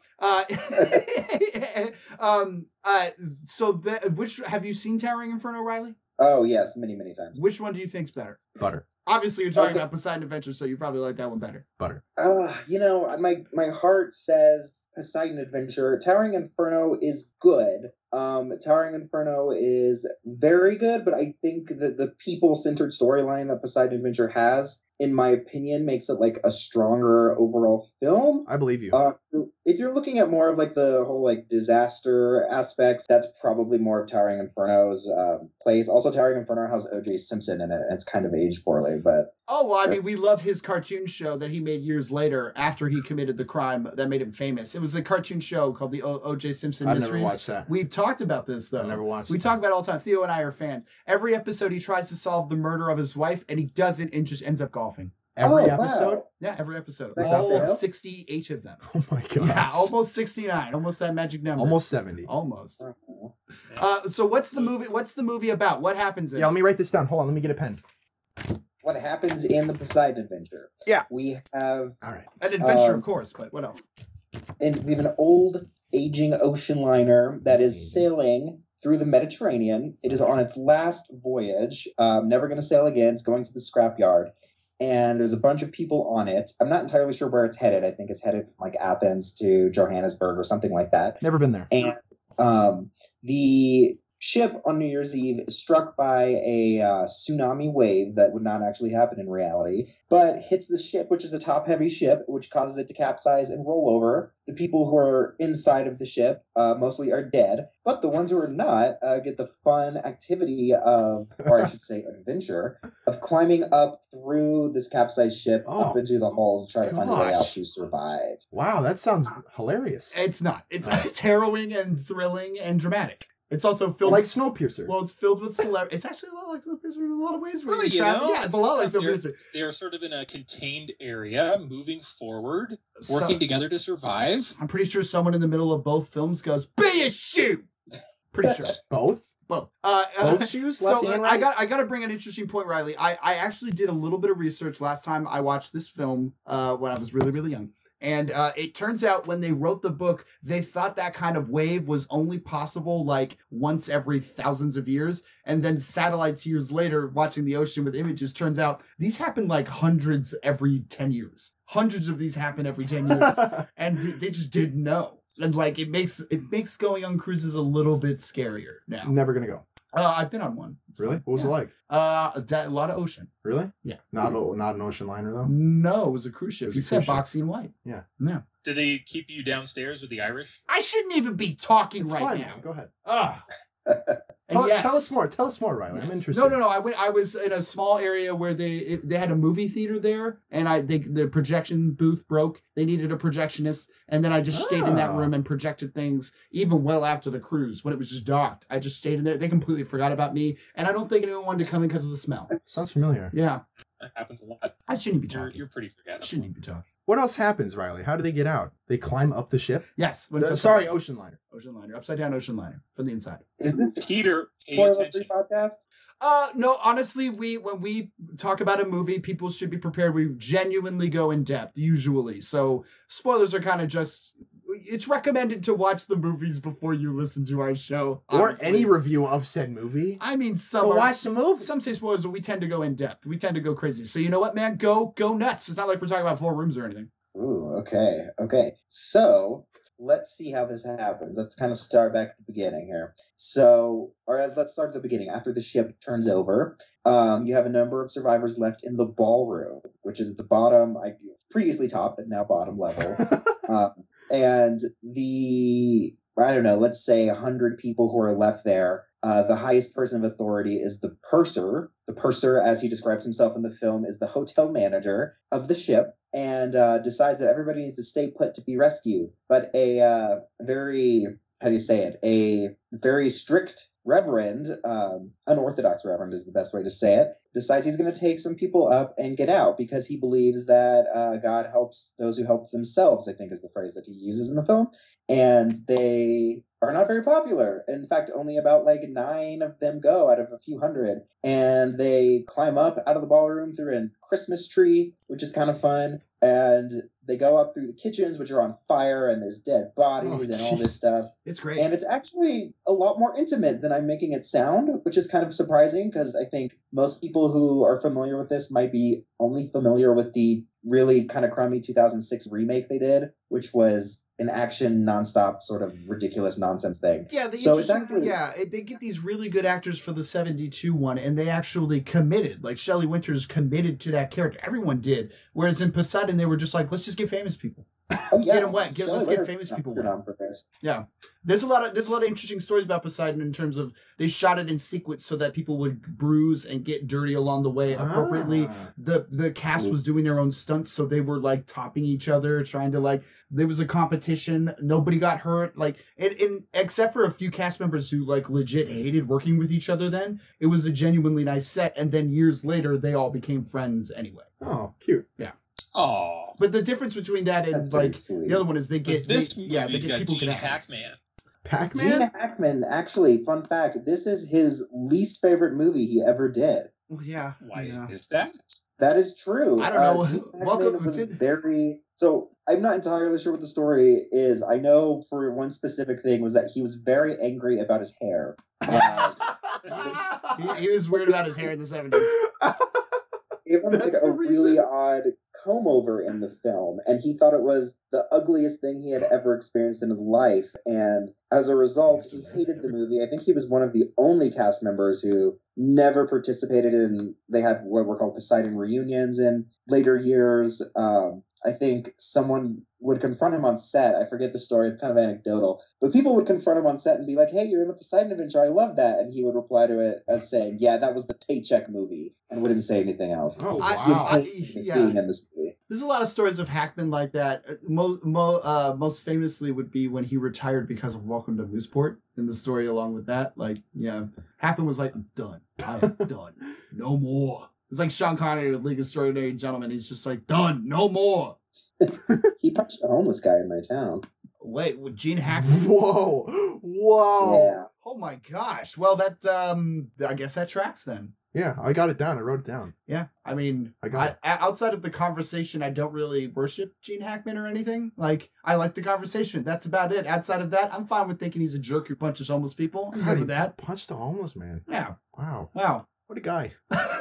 which have you seen Towering Inferno, Riley?
Oh yes, many times.
Which one do you think's better?
Butter.
Obviously, you're talking about Poseidon Adventure, so you probably like that one better.
Butter.
My heart says Poseidon Adventure. Towering Inferno is good. Towering Inferno is very good, but I think that the people-centered storyline that Poseidon Adventure has, in my opinion, makes it like a stronger overall film.
I believe you.
If you're looking at more of like the whole like disaster aspects, that's probably more of Towering Inferno's place. Also, Towering Inferno has O.J. Simpson in it, and it's kind of aged poorly, but...
Oh, well, I mean, we love his cartoon show that he made years later after he committed the crime that made him famous. It was a cartoon show called the O.J. Simpson Mysteries.
I've never watched that.
We've talked about this, though.
I've never watched
We talk about it all the time. Theo and I are fans. Every episode, he tries to solve the murder of his wife, and he doesn't, and just ends up golfing.
Every episode?
Wow.
Yeah, every episode.
That's
All
not fair.
68 of them.
Oh my god.
Yeah, almost 69. Almost that magic number.
Almost 70.
Almost. So what's the movie? What's the movie about? What happens in
Yeah, let me write this down. Hold on, let me get a pen.
What happens in the Poseidon Adventure?
Yeah.
We have...
All right.
An adventure, of course, but what else?
And we have an old, aging ocean liner that is sailing through the Mediterranean. It is on its last voyage. Never going to sail again. It's going to the scrapyard. And there's a bunch of people on it. I'm not entirely sure where it's headed. I think it's headed from like Athens to Johannesburg or something like that.
Never been there.
And the ship on New Year's Eve is struck by a tsunami wave that would not actually happen in reality, but hits the ship, which is a top-heavy ship, which causes it to capsize and roll over. The people who are inside of the ship mostly are dead, but the ones who are not get the fun activity of, or I should say adventure, of climbing up through this capsized ship up into the hull to try to find a way out to survive.
Wow, that sounds hilarious.
It's not. It's harrowing and thrilling and dramatic. It's also filled
like
with
Snowpiercer.
Well, it's filled with celebrity. It's actually a lot like Snowpiercer in a lot of ways.
Well,
Yeah, it's a lot like Snowpiercer.
They're sort of in a contained area, moving forward, working together to survive.
I'm pretty sure someone in the middle of both films goes, "Be a shoe." Pretty sure.
Both.
Both
shoes.
So
Left and right?
I got to bring an interesting point, Riley. I actually did a little bit of research last time I watched this film when I was really young. And it turns out when they wrote the book, they thought that kind of wave was only possible like once every thousands of years. And then satellites years later, watching the ocean with images, turns out these happen like hundreds every 10 years. Hundreds of these happen every 10 years. And they just didn't know. And like it makes going on cruises a little bit scarier now.
Never gonna go.
I've been on one.
It's really? What was it like?
A lot of ocean.
Really?
Yeah.
Not an ocean liner though.
No, it was a cruise ship. We said boxy and white.
Yeah.
Yeah.
Did they keep you downstairs with the Irish?
I shouldn't even be talking
It's
right
fine,
now.
man. Go ahead.
And yes.
Tell us more. Tell us more, Riley. I'm interested.
No. I was in a small area where they had a movie theater there, and the projection booth broke. They needed a projectionist, and then I just stayed in that room and projected things even well after the cruise when it was just docked. I just stayed in there. They completely forgot about me, and I don't think anyone wanted to come in because of the smell.
Sounds familiar.
Yeah.
That happens a lot.
I shouldn't be talking.
You're pretty forgettable.
I shouldn't even be talking.
What else happens, Riley? How do they get out? They climb up the ship?
Yes.
Sorry, ocean liner.
Ocean liner. Upside down ocean liner from the inside.
Is this
Peter?
spoiler-free podcast?
No, honestly, when we talk about a movie, people should be prepared. We genuinely go in depth, usually. So spoilers are kind of just... It's recommended to watch the movies before you listen to our show.
Honestly. Or any review of said movie.
I mean,
watch the movie.
Some say spoilers, but we tend to go in depth. We tend to go crazy. So you know what, man? Go nuts. It's not like we're talking about 4 rooms or anything.
Ooh, okay. So let's see how this happened. Let's kind of start back at the beginning here. So, all right, let's start at the beginning. After the ship turns over, you have a number of survivors left in the ballroom, which is at the bottom, previously top, but now bottom level. And let's say 100 people who are left there. The highest person of authority is the purser. The purser, as he describes himself in the film, is the hotel manager of the ship and decides that everybody needs to stay put to be rescued. But a very strict reverend, unorthodox reverend is the best way to say it, decides he's going to take some people up and get out because he believes that God helps those who help themselves, I think is the phrase that he uses in the film. And they are not very popular. In fact, only about like 9 of them go out of a few hundred. And they climb up out of the ballroom through a Christmas tree, which is kind of fun. And they go up through the kitchens, which are on fire, and there's dead bodies and all this stuff.
It's great.
And it's actually a lot more intimate than I'm making it sound, which is kind of surprising because I think most people who are familiar with this might be only familiar with the really kind of crummy 2006 remake they did, which was an action nonstop sort of ridiculous nonsense thing.
Yeah, they get these really good actors for the 72 one, and they actually committed. Like Shelley Winters committed to that character. Everyone did. Whereas in Poseidon, they were just like, let's just get famous people. Get them wet. Let's get famous people wet. Yeah, there's a lot of interesting stories about Poseidon in terms of they shot it in sequence so that people would bruise and get dirty along the way appropriately. The cast was doing their own stunts, so they were like topping each other, trying to like. There was a competition. Nobody got hurt. Like, except for a few cast members who like legit hated working with each other. Then it was a genuinely nice set, and then years later they all became friends anyway.
Oh, cute.
Yeah.
Oh,
but the difference between that and like the other one is they get they get people
Gene Hackman.
Pac-Man?
Gene Hackman, actually, fun fact, this is his least favorite movie he ever did.
Well, yeah.
Why is that?
That is true.
I don't know.
So I'm not entirely sure what the story is. I know for one specific thing was that he was very angry about his hair.
He was weird about his hair in the 70s.
It was like a really odd comb over in the film, and he thought it was the ugliest thing he had ever experienced in his life. And as a result, he hated the movie. I think he was one of the only cast members who never participated in. They had what were called Poseidon reunions in later years. I think someone would confront him on set. I forget the story. It's kind of anecdotal. But people would confront him on set and be like, hey, you're in the Poseidon Adventure. I love that. And he would reply to it as saying, yeah, that was the paycheck movie. And wouldn't say anything else.
Oh, wow.
Being in this movie.
There's a lot of stories of Hackman like that. Most famously would be when he retired because of Welcome to Mooseport. In the story along with that. Like, yeah. Hackman was like, I'm done. I am done. No more. It's like Sean Connery with League of Extraordinary Gentlemen. He's just like, done, no more.
He punched a homeless guy in my town.
Wait, with Gene Hackman?
Whoa.
Yeah.
Oh my gosh. Well, that I guess that tracks then.
Yeah, I got it down. I wrote it down.
Yeah, I mean, outside of the conversation, I don't really worship Gene Hackman or anything. Like, I like the conversation. That's about it. Outside of that, I'm fine with thinking he's a jerk who punches homeless people. I'm good with that.
Punched a homeless man.
Yeah.
Wow. What a guy.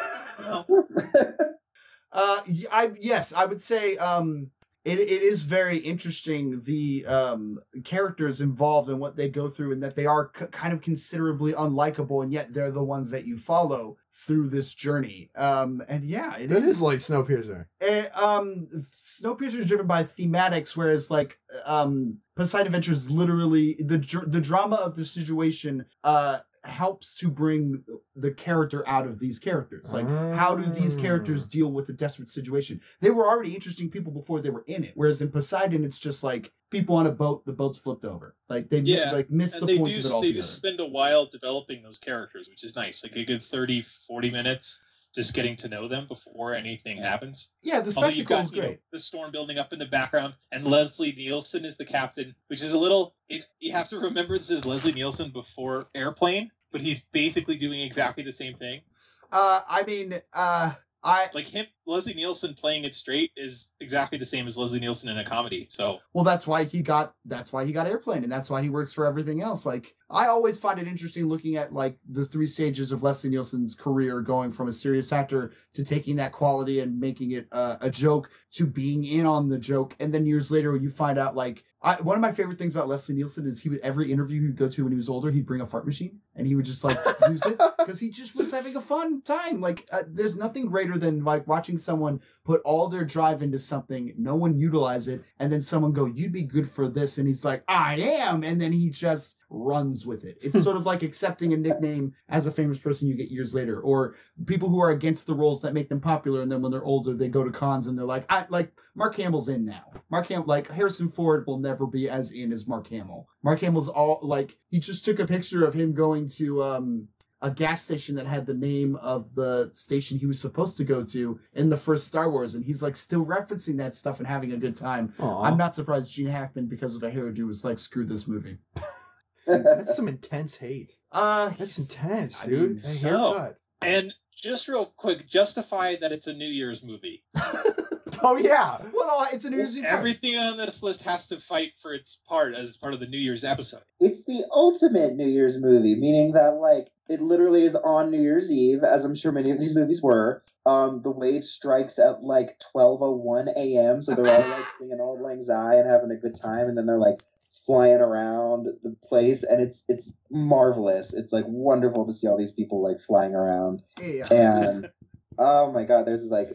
Yes, I would say it is very interesting the characters involved and what they go through, and that they are kind of considerably unlikable, and yet they're the ones that you follow through this journey. And yeah, it is
like Snowpiercer.
Snowpiercer is driven by thematics, whereas like Poseidon Adventure is literally the drama of the situation helps to bring the character out of these characters. Like, how do these characters deal with a desperate situation? They were already interesting people before they were in it. Whereas in Poseidon, it's just like people on a boat, the boat's flipped over. Like, they miss the point of it altogether.
They do spend a while developing those characters, which is nice. Like a good 30, 40 minutes just getting to know them before anything happens.
Yeah, the spectacle is great.
The storm building up in the background, and Leslie Nielsen is the captain, which is a little... You have to remember this is Leslie Nielsen before Airplane, but he's basically doing exactly the same thing. Leslie Nielsen playing it straight is exactly the same as Leslie Nielsen in a comedy. So,
well, that's why he got Airplane, and that's why he works for everything else. Like, I always find it interesting looking at like the 3 stages of Leslie Nielsen's career, going from a serious actor to taking that quality and making it a joke to being in on the joke, and then years later when you find out like. One of my favorite things about Leslie Nielsen is every interview he'd go to when he was older, he'd bring a fart machine and he would just like use it because he just was having a fun time. Like, there's nothing greater than like watching someone put all their drive into something, no one utilize it, and then someone go, "You'd be good for this," and he's like, "I am," and then he just runs with it. It's sort of like accepting a nickname as a famous person you get years later, or people who are against the roles that make them popular, and then when they're older, they go to cons and they're like, Mark Hamill's in now. Harrison Ford will never be as in as Mark Hamill. Mark Hamill's all like, he just took a picture of him going to a gas station that had the name of the station he was supposed to go to in the first Star Wars, and he's like still referencing that stuff and having a good time.
Aww.
I'm not surprised Gene Hackman, because of a hairdo, was like, screw this movie.
That's some intense hate. That's intense, dude.
So, and just real quick, justify that it's a New Year's movie.
Oh yeah.
Well, it's a New Year's Eve.
Everything on this list has to fight for its part as part of the New Year's episode.
It's the ultimate New Year's movie, meaning that like it literally is on New Year's Eve, as I'm sure many of these movies were. The wave strikes at like 12:01 a.m. So they're all like singing Auld Lang Syne and having a good time, and then they're like flying around the place, and it's marvelous. It's like wonderful to see all these people like flying around.
Yeah.
And oh my god, there's like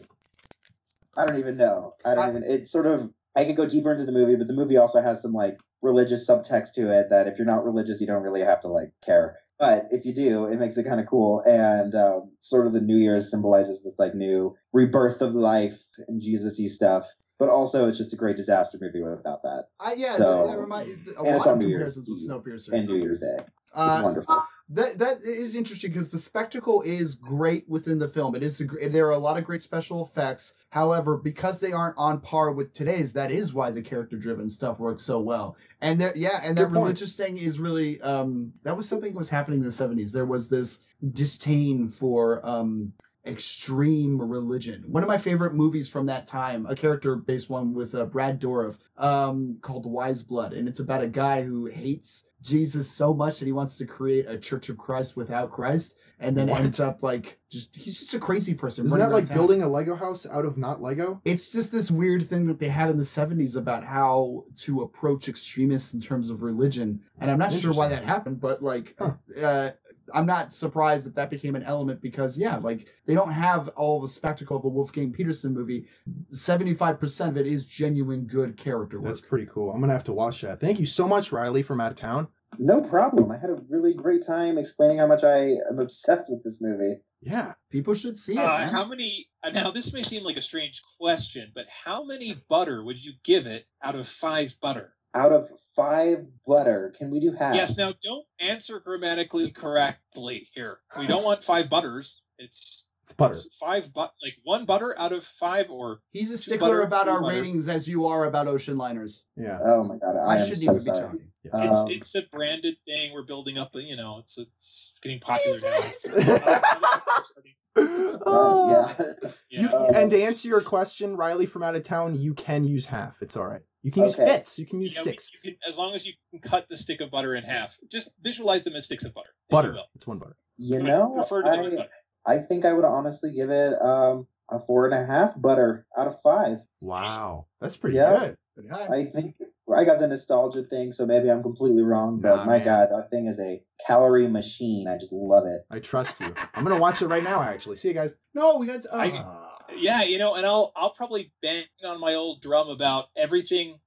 I don't even know. It's sort of, I could go deeper into the movie, but the movie also has some like religious subtext to it that if you're not religious, you don't really have to like care. But if you do, it makes it kind of cool. And sort of the New Year's symbolizes this like new rebirth of life and Jesus-y stuff. But also, it's just a great disaster movie without that.
That reminds a lot of comparisons with Snowpiercer.
And New Year's Day. It's wonderful.
That is interesting because the spectacle is great within the film. There are a lot of great special effects. However, because they aren't on par with today's, that is why the character-driven stuff works so well. And that religious thing is really that was something that was happening in the 70s. There was this disdain for extreme religion. One of my favorite movies from that time, a character-based one with Brad Dourif, called Wise Blood, and it's about a guy who hates Jesus so much that he wants to create a Church of Christ without Christ, and then ends up like he's just a crazy person.
Isn't that like building a Lego house out of not Lego?
It's just this weird thing that they had in the 70s about how to approach extremists in terms of religion, and I'm not sure why that happened, but like I'm not surprised that became an element because, like, they don't have all the spectacle of a Wolfgang Peterson movie. 75% of it is genuine good character work.
That's pretty cool. I'm going to have to watch that. Thank you so much, Riley, from Out of Town.
No problem. I had a really great time explaining how much I am obsessed with this movie.
Yeah.
People should see it, man.
How many... Now, this may seem like a strange question, but how many butter would you give it out of 5 butter?
Out of 5 butter, can we do half?
Yes. Now, don't answer grammatically correctly here. We don't want 5 butters. It's
butter.
It's 5 like 1 butter out of 5, or
he's a stickler about our ratings as you are about ocean liners.
Yeah.
Oh my god,
I shouldn't even be talking.
It's a branded thing. We're building up. It's getting popular now.
And to answer your question, Riley from Out of Town, you can use half. It's all right. You can use fifths. You can use sixths.
As long as you can cut the stick of butter in half. Just visualize them as sticks of butter.
Butter. It's 1 butter.
Refer to them as butter.
I think I would honestly give it a 4.5 butter out of 5.
Wow, that's pretty good.
I think I got the nostalgia thing, so maybe I'm completely wrong. But my god, that thing is a calorie machine. I just love it.
I trust you. I'm gonna watch it right now. Actually, see you guys.
No, we got.
Yeah, and I'll probably bang on my old drum about everything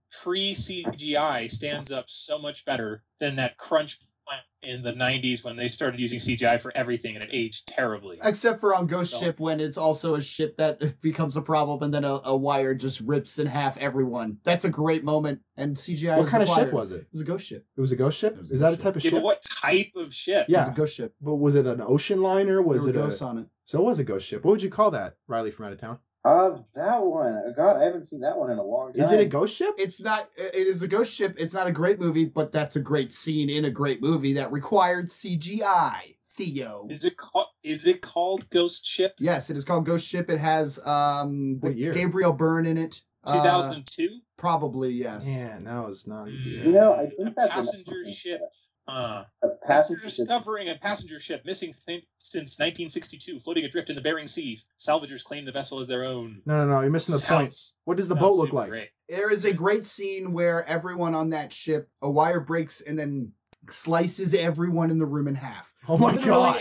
pre-CGI stands up so much better than that crunch in the 90s when they started using CGI for everything and it aged terribly.
Except for on Ghost Ship when it's also a ship that becomes a problem and then a wire just rips in half everyone. That's a great moment and CGI.
What kind of ship was it?
It was a ghost ship.
It was a ghost ship? Is that a type of ship?
But what type of ship?
Yeah.
It was a ghost ship.
But was it an ocean liner? Was
there
it
were ghosts on it?
So it was a ghost ship. What would you call that, Riley from Out of Town?
That one. God, I haven't seen that one in a long time.
Is it a ghost ship?
It's not. It is a ghost ship. It's not a great movie, but that's a great scene in a great movie that required CGI. Theo.
Is it called Ghost Ship?
Yes, it is called Ghost Ship. It has Gabriel Byrne in it.
2002?
Probably, yes.
Yeah, no, it's not.
I think that's
passenger ship.
A
passenger discovering a passenger ship missing since 1962, floating adrift in the Bering Sea. Salvagers claim the vessel as their own.
No, you're missing the point. What does the boat look like?
Great.
There is a great scene where everyone on that ship, a wire breaks and then slices everyone in the room in half.
Oh my god!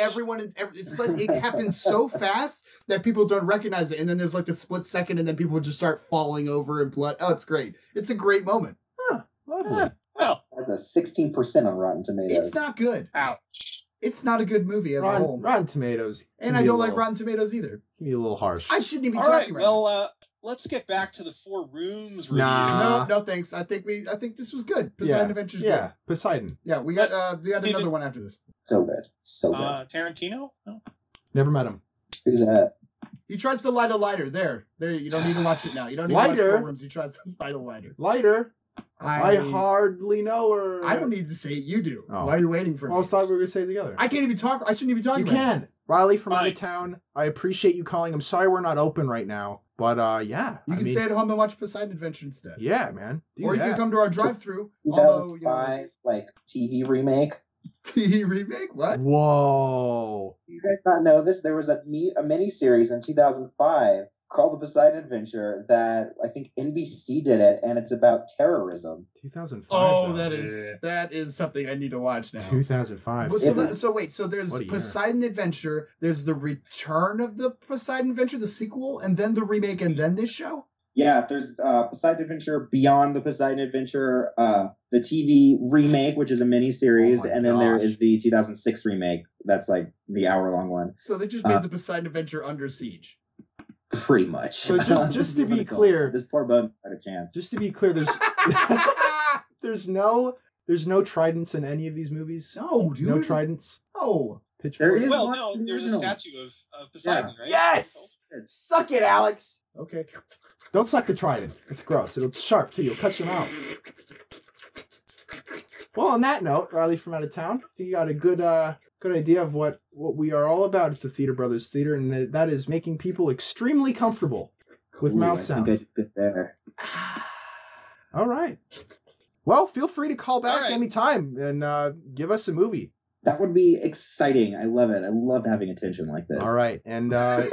It happens so fast that people don't recognize it, and then there's like the split second, and then people just start falling over in blood. Oh, it's great! It's a great moment.
Lovely.
Well,
that's a 16% on Rotten Tomatoes.
It's not good.
Ouch.
It's not a good movie as a whole.
Rotten Tomatoes.
And I don't like Rotten Tomatoes either.
Can be a little harsh.
I shouldn't even be
talking
talking right now.
Well, let's get back to the 4 Rooms review.
No, thanks. I think this was good. Poseidon Adventure's good.
Yeah, Poseidon.
Yeah, we got another one after this.
So good.
Tarantino? No.
Never met him.
Who's that?
He tries to light a lighter. There. You don't need to watch it now. You don't need
lighter?
to watch 4 Rooms. He tries to light a lighter.
Lighter? I hardly know her.
I don't need to say it. You do.
Oh.
Why are you waiting for me?
I thought we were going to say it together.
I can't even talk. I shouldn't even talk.
You can. Riley from out of town. I appreciate you calling. I'm sorry we're not open right now. But, yeah.
You can stay at home and watch Poseidon Adventure instead.
Yeah, man.
Or you can come to our drive-thru.
2005, TV remake.
TV remake? What?
Whoa.
You guys not know this? There was a mini-series in 2005 called The Poseidon Adventure that I think NBC did it, and it's about terrorism.
2005.
Oh, that is something I need to watch now.
2005.
So there's Poseidon Adventure, there's the Return of the Poseidon Adventure, the sequel, and then the remake, and then this show?
Yeah, there's Poseidon Adventure, Beyond the Poseidon Adventure, the TV remake, which is a mini-series, and then there is the 2006 remake. That's like the hour-long one.
So they just made the Poseidon Adventure Under Siege.
Pretty much.
So just to be clear,
this poor bug had a chance.
Just to be clear, there's no tridents in any of these movies.
No, dude.
No tridents.
Oh,
pitchfork.
There's a statue of Poseidon, right?
Yes. Suck it, Alex. Okay. Don't suck the trident. It's gross. It'll sharp too. You'll cut your mouth. Well, on that note, Riley from out of town, I think you got a good idea of what we are all about at the Theater Brothers Theater, and that is making people extremely comfortable with mouth sounds. All right. Well, feel free to call back anytime and give us a movie.
That would be exciting. I love it. I love having attention like this.
All right, and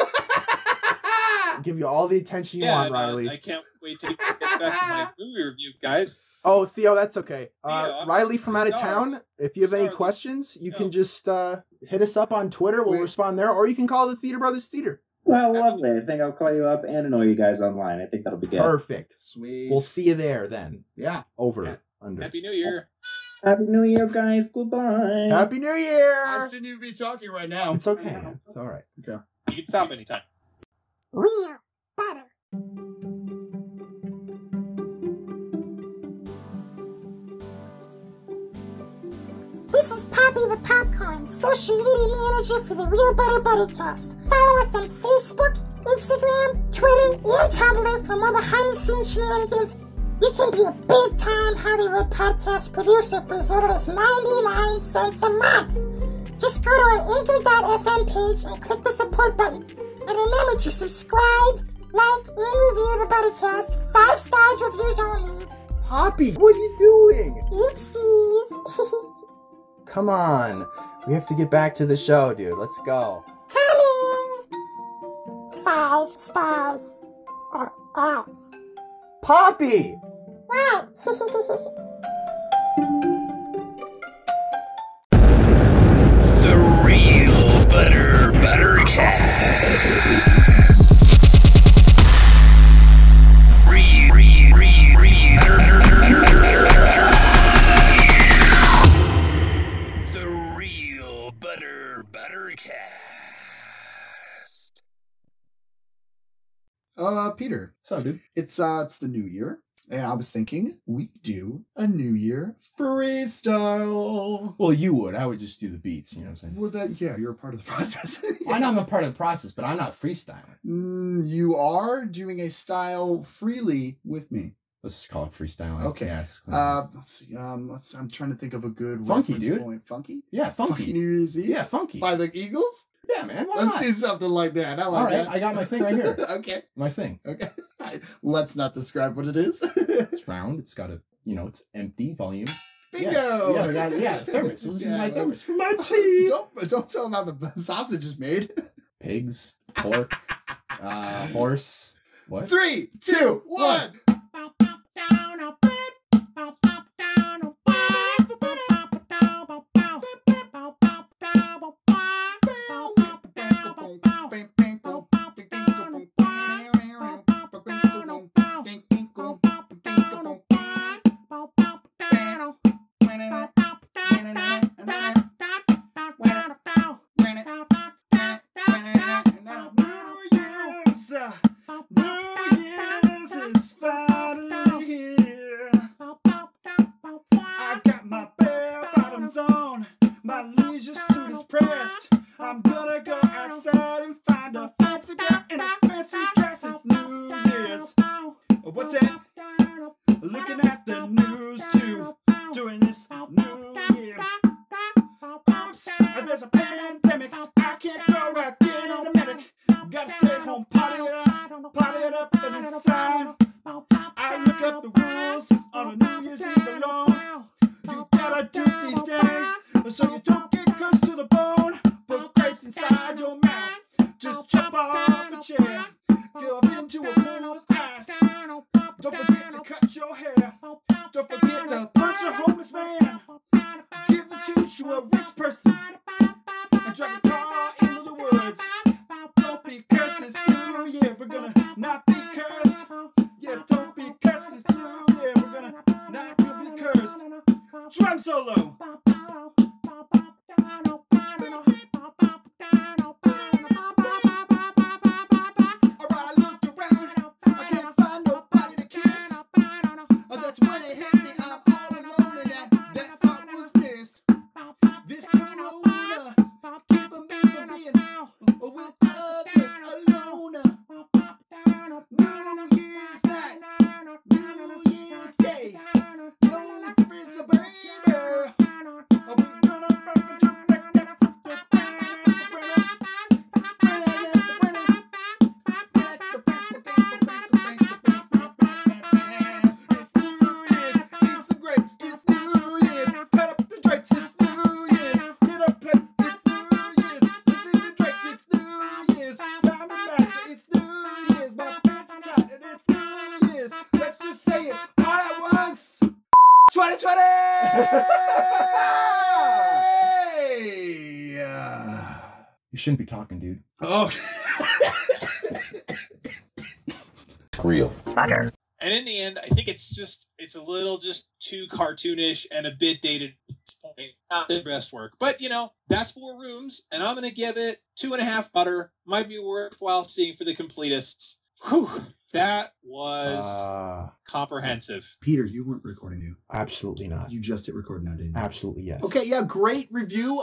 give you all the attention you want, Riley.
I can't wait to get back to my movie review, guys.
Oh, Theo, that's okay. Riley from out of town, if you have any questions, you can just hit us up on Twitter. We'll respond there. Or you can call the Theater Brothers Theater.
Well, lovely. I think I'll call you up and annoy you guys online. I think that'll be good.
Perfect.
Sweet.
We'll see you there then.
Yeah.
Over. Under.
Happy New Year.
Happy New Year, guys. Goodbye.
Happy New Year.
I shouldn't even be talking right now.
It's okay, man. It's all right.
Okay.
You can stop anytime.
Real butter. This is Poppy the Popcorn, social media manager for the Real Butter Buttercast. Follow us on Facebook, Instagram, Twitter, and Tumblr for more behind-the-scenes shenanigans. You can be a big-time Hollywood podcast producer for as little as 99 cents a month. Just go to our Anchor.fm page and click the support button. And remember to subscribe, like, and review the Buttercast. 5 stars reviews only.
Poppy, what are you doing?
Oopsies.
Come on. We have to get back to the show, dude. Let's go.
Coming. 5 stars or else.
Poppy!
What?
The Real Butter Buttercast. The Real Butter Buttercast.
Peter.
So, dude.
It's the new year, and I was thinking we do a New Year freestyle.
Well, you would. I would just do the beats, you know what I'm saying?
Well, you're a part of the process.
I know I'm a part of the process, but I'm not freestyling.
You are doing a style freely with me.
Let's just call it freestyling.
Okay.
Yes.
Let's see. I'm trying to think of a good
funky,
reference
dude.
point. Funky?
Yeah, funky.
New Year's Eve?
Yeah, funky.
By the Eagles?
Yeah, man. Why
Let's
not?
do something like that. I like that.
I got my thing right here.
Okay.
My thing.
Okay. Let's not describe what it is.
It's round. It's got it's empty volume.
Bingo!
Yeah, thermos. This is my thermos for my tea.
Don't tell them how the sausage is made.
Pigs, pork, horse. What?
3, 2, 1. New Year's is finally
stay home, party it up, and it's time. I look up the rules on a New Year's Eve alone. You gotta do these things so you don't get cursed to the bone. Put grapes inside your mouth. Just jump off the chair. Delve into a pool of ice. Don't forget to cut your hair. Don't forget to punch a homeless man. Give the change to a rich person. And drive a car into the woods. Don't be cursed this new year. We're gonna not be cursed. Yeah, don't be cursed this new year. We're gonna not be cursed. Drum solo.
You shouldn't be talking, dude.
Oh.
Real.
Butter.
And in the end, I think it's a little just too cartoonish and a bit dated at this point. Not the best work. But, that's 4 rooms, and I'm going to give it 2.5 butter. Might be worthwhile seeing for the completists. Whew. That was comprehensive.
Peter, you weren't recording, you?
Absolutely not.
You just hit record now, didn't you?
Absolutely, yes.
Okay, yeah, great review.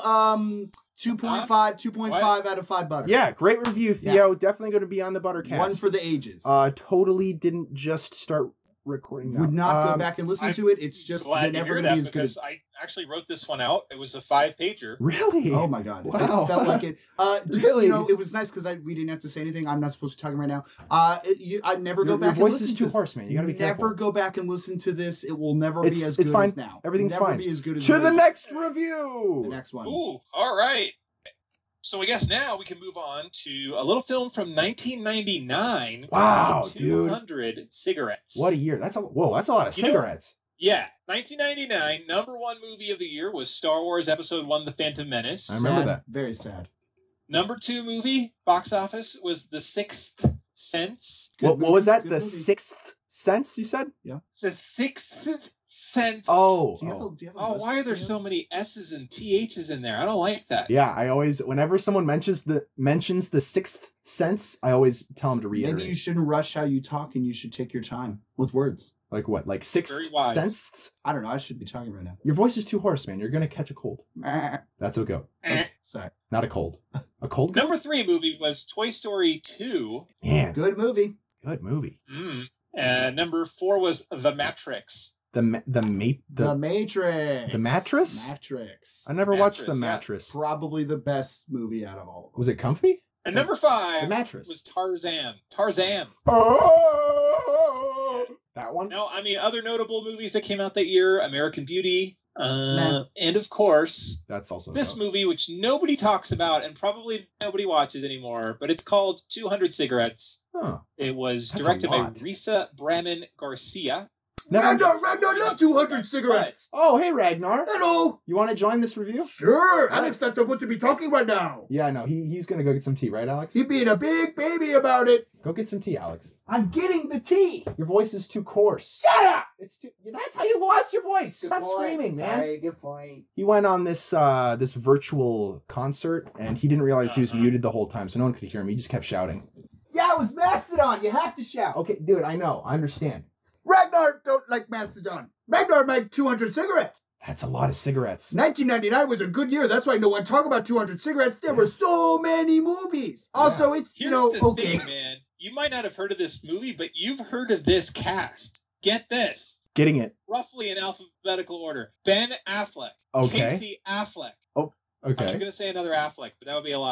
2.5 out of 5 butter.
Yeah, great review, Theo. Yeah. Definitely going to be on the Buttercast.
One for the ages.
Totally didn't just start recording that.
Would not go back and listen to it. It's just
glad never going to be as good as I actually wrote this one out. It was a 5-pager.
Really?
Oh my god!
Wow.
It felt like it.
Really?
It was nice because we didn't have to say anything. I'm not supposed to be talking right now. I never go back.
Your voice
and listen
is too
to
hoarse, man. You gotta be careful.
Never go back and listen to this. It will never be as good
fine.
as now.
Everything's
never
fine.
Be as good as
to the next review.
The next one.
Ooh, all right. So I guess now we can move on to a little film from 1999.
Wow,
200 cigarettes.
What a year! That's a lot of cigarettes.
Yeah, 1999 #1 movie of the year was Star Wars Episode 1: The Phantom Menace.
I remember that.
Very sad.
#2 movie box office was The Sixth Sense.
What was that? The Sixth Sense? You said?
Yeah.
The Sixth Sense.
Oh.
Do you have
oh, why are there so many S's and TH's in there? I don't like that.
Yeah, I always, whenever someone mentions the Sixth Sense, I always tell them to reiterate.
Maybe you shouldn't rush how you talk, and you should take your time with words.
Like what? Like Sixth Sense?
I don't know. I should be talking right now.
Your voice is too hoarse, man. You're gonna catch a cold. That's okay.
Sorry.
Not a cold. A cold?
#3 movie was Toy Story 2.
Man.
Good movie.
Good movie.
#4 was The Matrix.
The Matrix.
The Mattress?
Matrix.
I never watched The Mattress.
Probably the best movie out of all of them.
Was it comfy?
And #5
The Mattress
was Tarzan. Tarzan.
Oh, that one?
No, I mean other notable movies that came out that year: American Beauty, and of course,
that's also
this movie, which nobody talks about and probably nobody watches anymore. But it's called 200 Cigarettes.
Huh.
It was directed by Risa Braman Garcia.
Ragnar love 200 cigarettes.
Oh, hey, Ragnar.
Hello.
You want to join this review?
Sure. Alex not supposed to be talking right now.
Yeah, I know. He's going to go get some tea, right, Alex?
He's being a big baby about it.
Go get some tea, Alex.
I'm getting the tea.
Your voice is too coarse.
Shut up.
It's too. That's how you lost your voice.
Good
Stop
point.
screaming, man.
Sorry, good point.
He went on this this virtual concert, and he didn't realize he was muted the whole time, so no one could hear him. He just kept shouting.
Yeah, it was Mastodon. You have to shout.
Okay, dude, I know. I understand.
Ragnar don't like Mastodon. Ragnar made 200 cigarettes.
That's a lot of cigarettes.
1999 was a good year. That's why no one talk about 200 cigarettes. There were so many movies. Also, it's,
Here's the thing, man. You might not have heard of this movie, but you've heard of this cast. Get this.
Getting it.
Roughly in alphabetical order. Ben Affleck.
Okay.
Casey Affleck.
Oh, okay.
I was going to say another Affleck, but that would be a lie.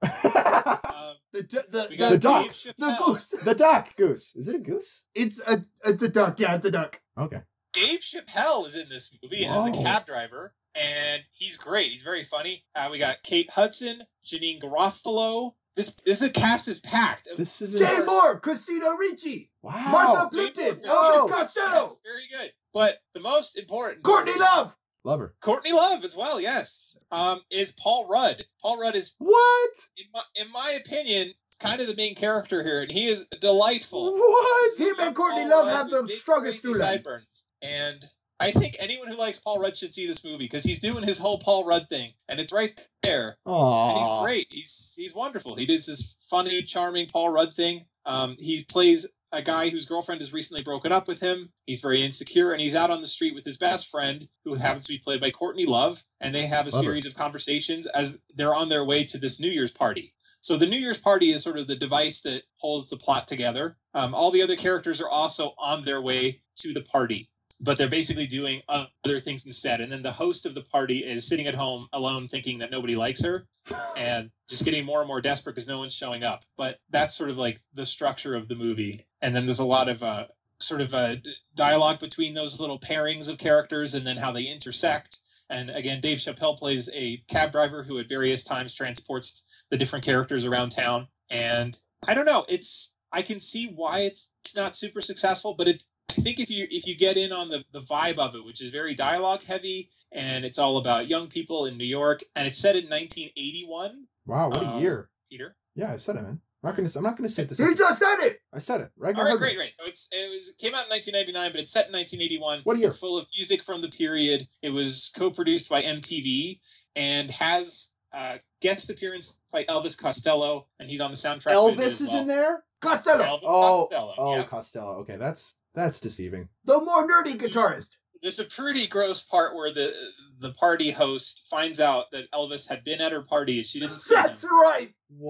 The
duck.
The goose.
The duck. Goose. Is it a goose?
It's a duck. Yeah, it's a duck.
Okay.
Dave Chappelle is in this movie as a cab driver, and he's great. He's very funny. We got Kate Hudson, Janine Garofalo. This cast is packed.
This is
Jay Moore, Christina Ricci,
wow.
Martha Plimpton, Elvis Costello.
Yes, very good. But the most important,
Courtney Love.
Love her.
Courtney Love as well. Yes. Is Paul Rudd. Paul Rudd is
what?
In my opinion, kind of the main character here, and he is delightful.
What?
Him and Courtney Love have the strongest through line.
Sideburns. And I think anyone who likes Paul Rudd should see this movie because he's doing his whole Paul Rudd thing, and it's right there.
Aww.
And he's great. He's wonderful. He does this funny, charming Paul Rudd thing. He plays a guy whose girlfriend has recently broken up with him. He's very insecure, and he's out on the street with his best friend, who happens to be played by Courtney Love, and they have a series of conversations as they're on their way to this New Year's party. So the New Year's party is sort of the device that holds the plot together. All the other characters are also on their way to the party, but they're basically doing other things instead. And then the host of the party is sitting at home alone thinking that nobody likes her and just getting more and more desperate because no one's showing up. But that's sort of like the structure of the movie. And then there's a lot of dialogue between those little pairings of characters and then how they intersect. And again, Dave Chappelle plays a cab driver who at various times transports the different characters around town. And I don't know, I can see why it's not super successful, but I think if you get in on the vibe of it, which is very dialogue heavy, and it's all about young people in New York, and it's set in 1981.
Wow, what a year,
Peter.
Yeah, I said it, man. I'm not gonna say this.
You just said it.
I said it. Right.
All right, great. So it came out in 1999, but it's set in 1981.
What year?
It's full of music from the period. It was co-produced by MTV and has guest appearance by Elvis Costello, and he's on the soundtrack.
Elvis is in there.
Costello.
Costello.
Yeah. Costello. Okay, that's deceiving.
The more nerdy guitarist.
There's a pretty gross part where the party host finds out that Elvis had been at her party and she didn't see him.
That's right.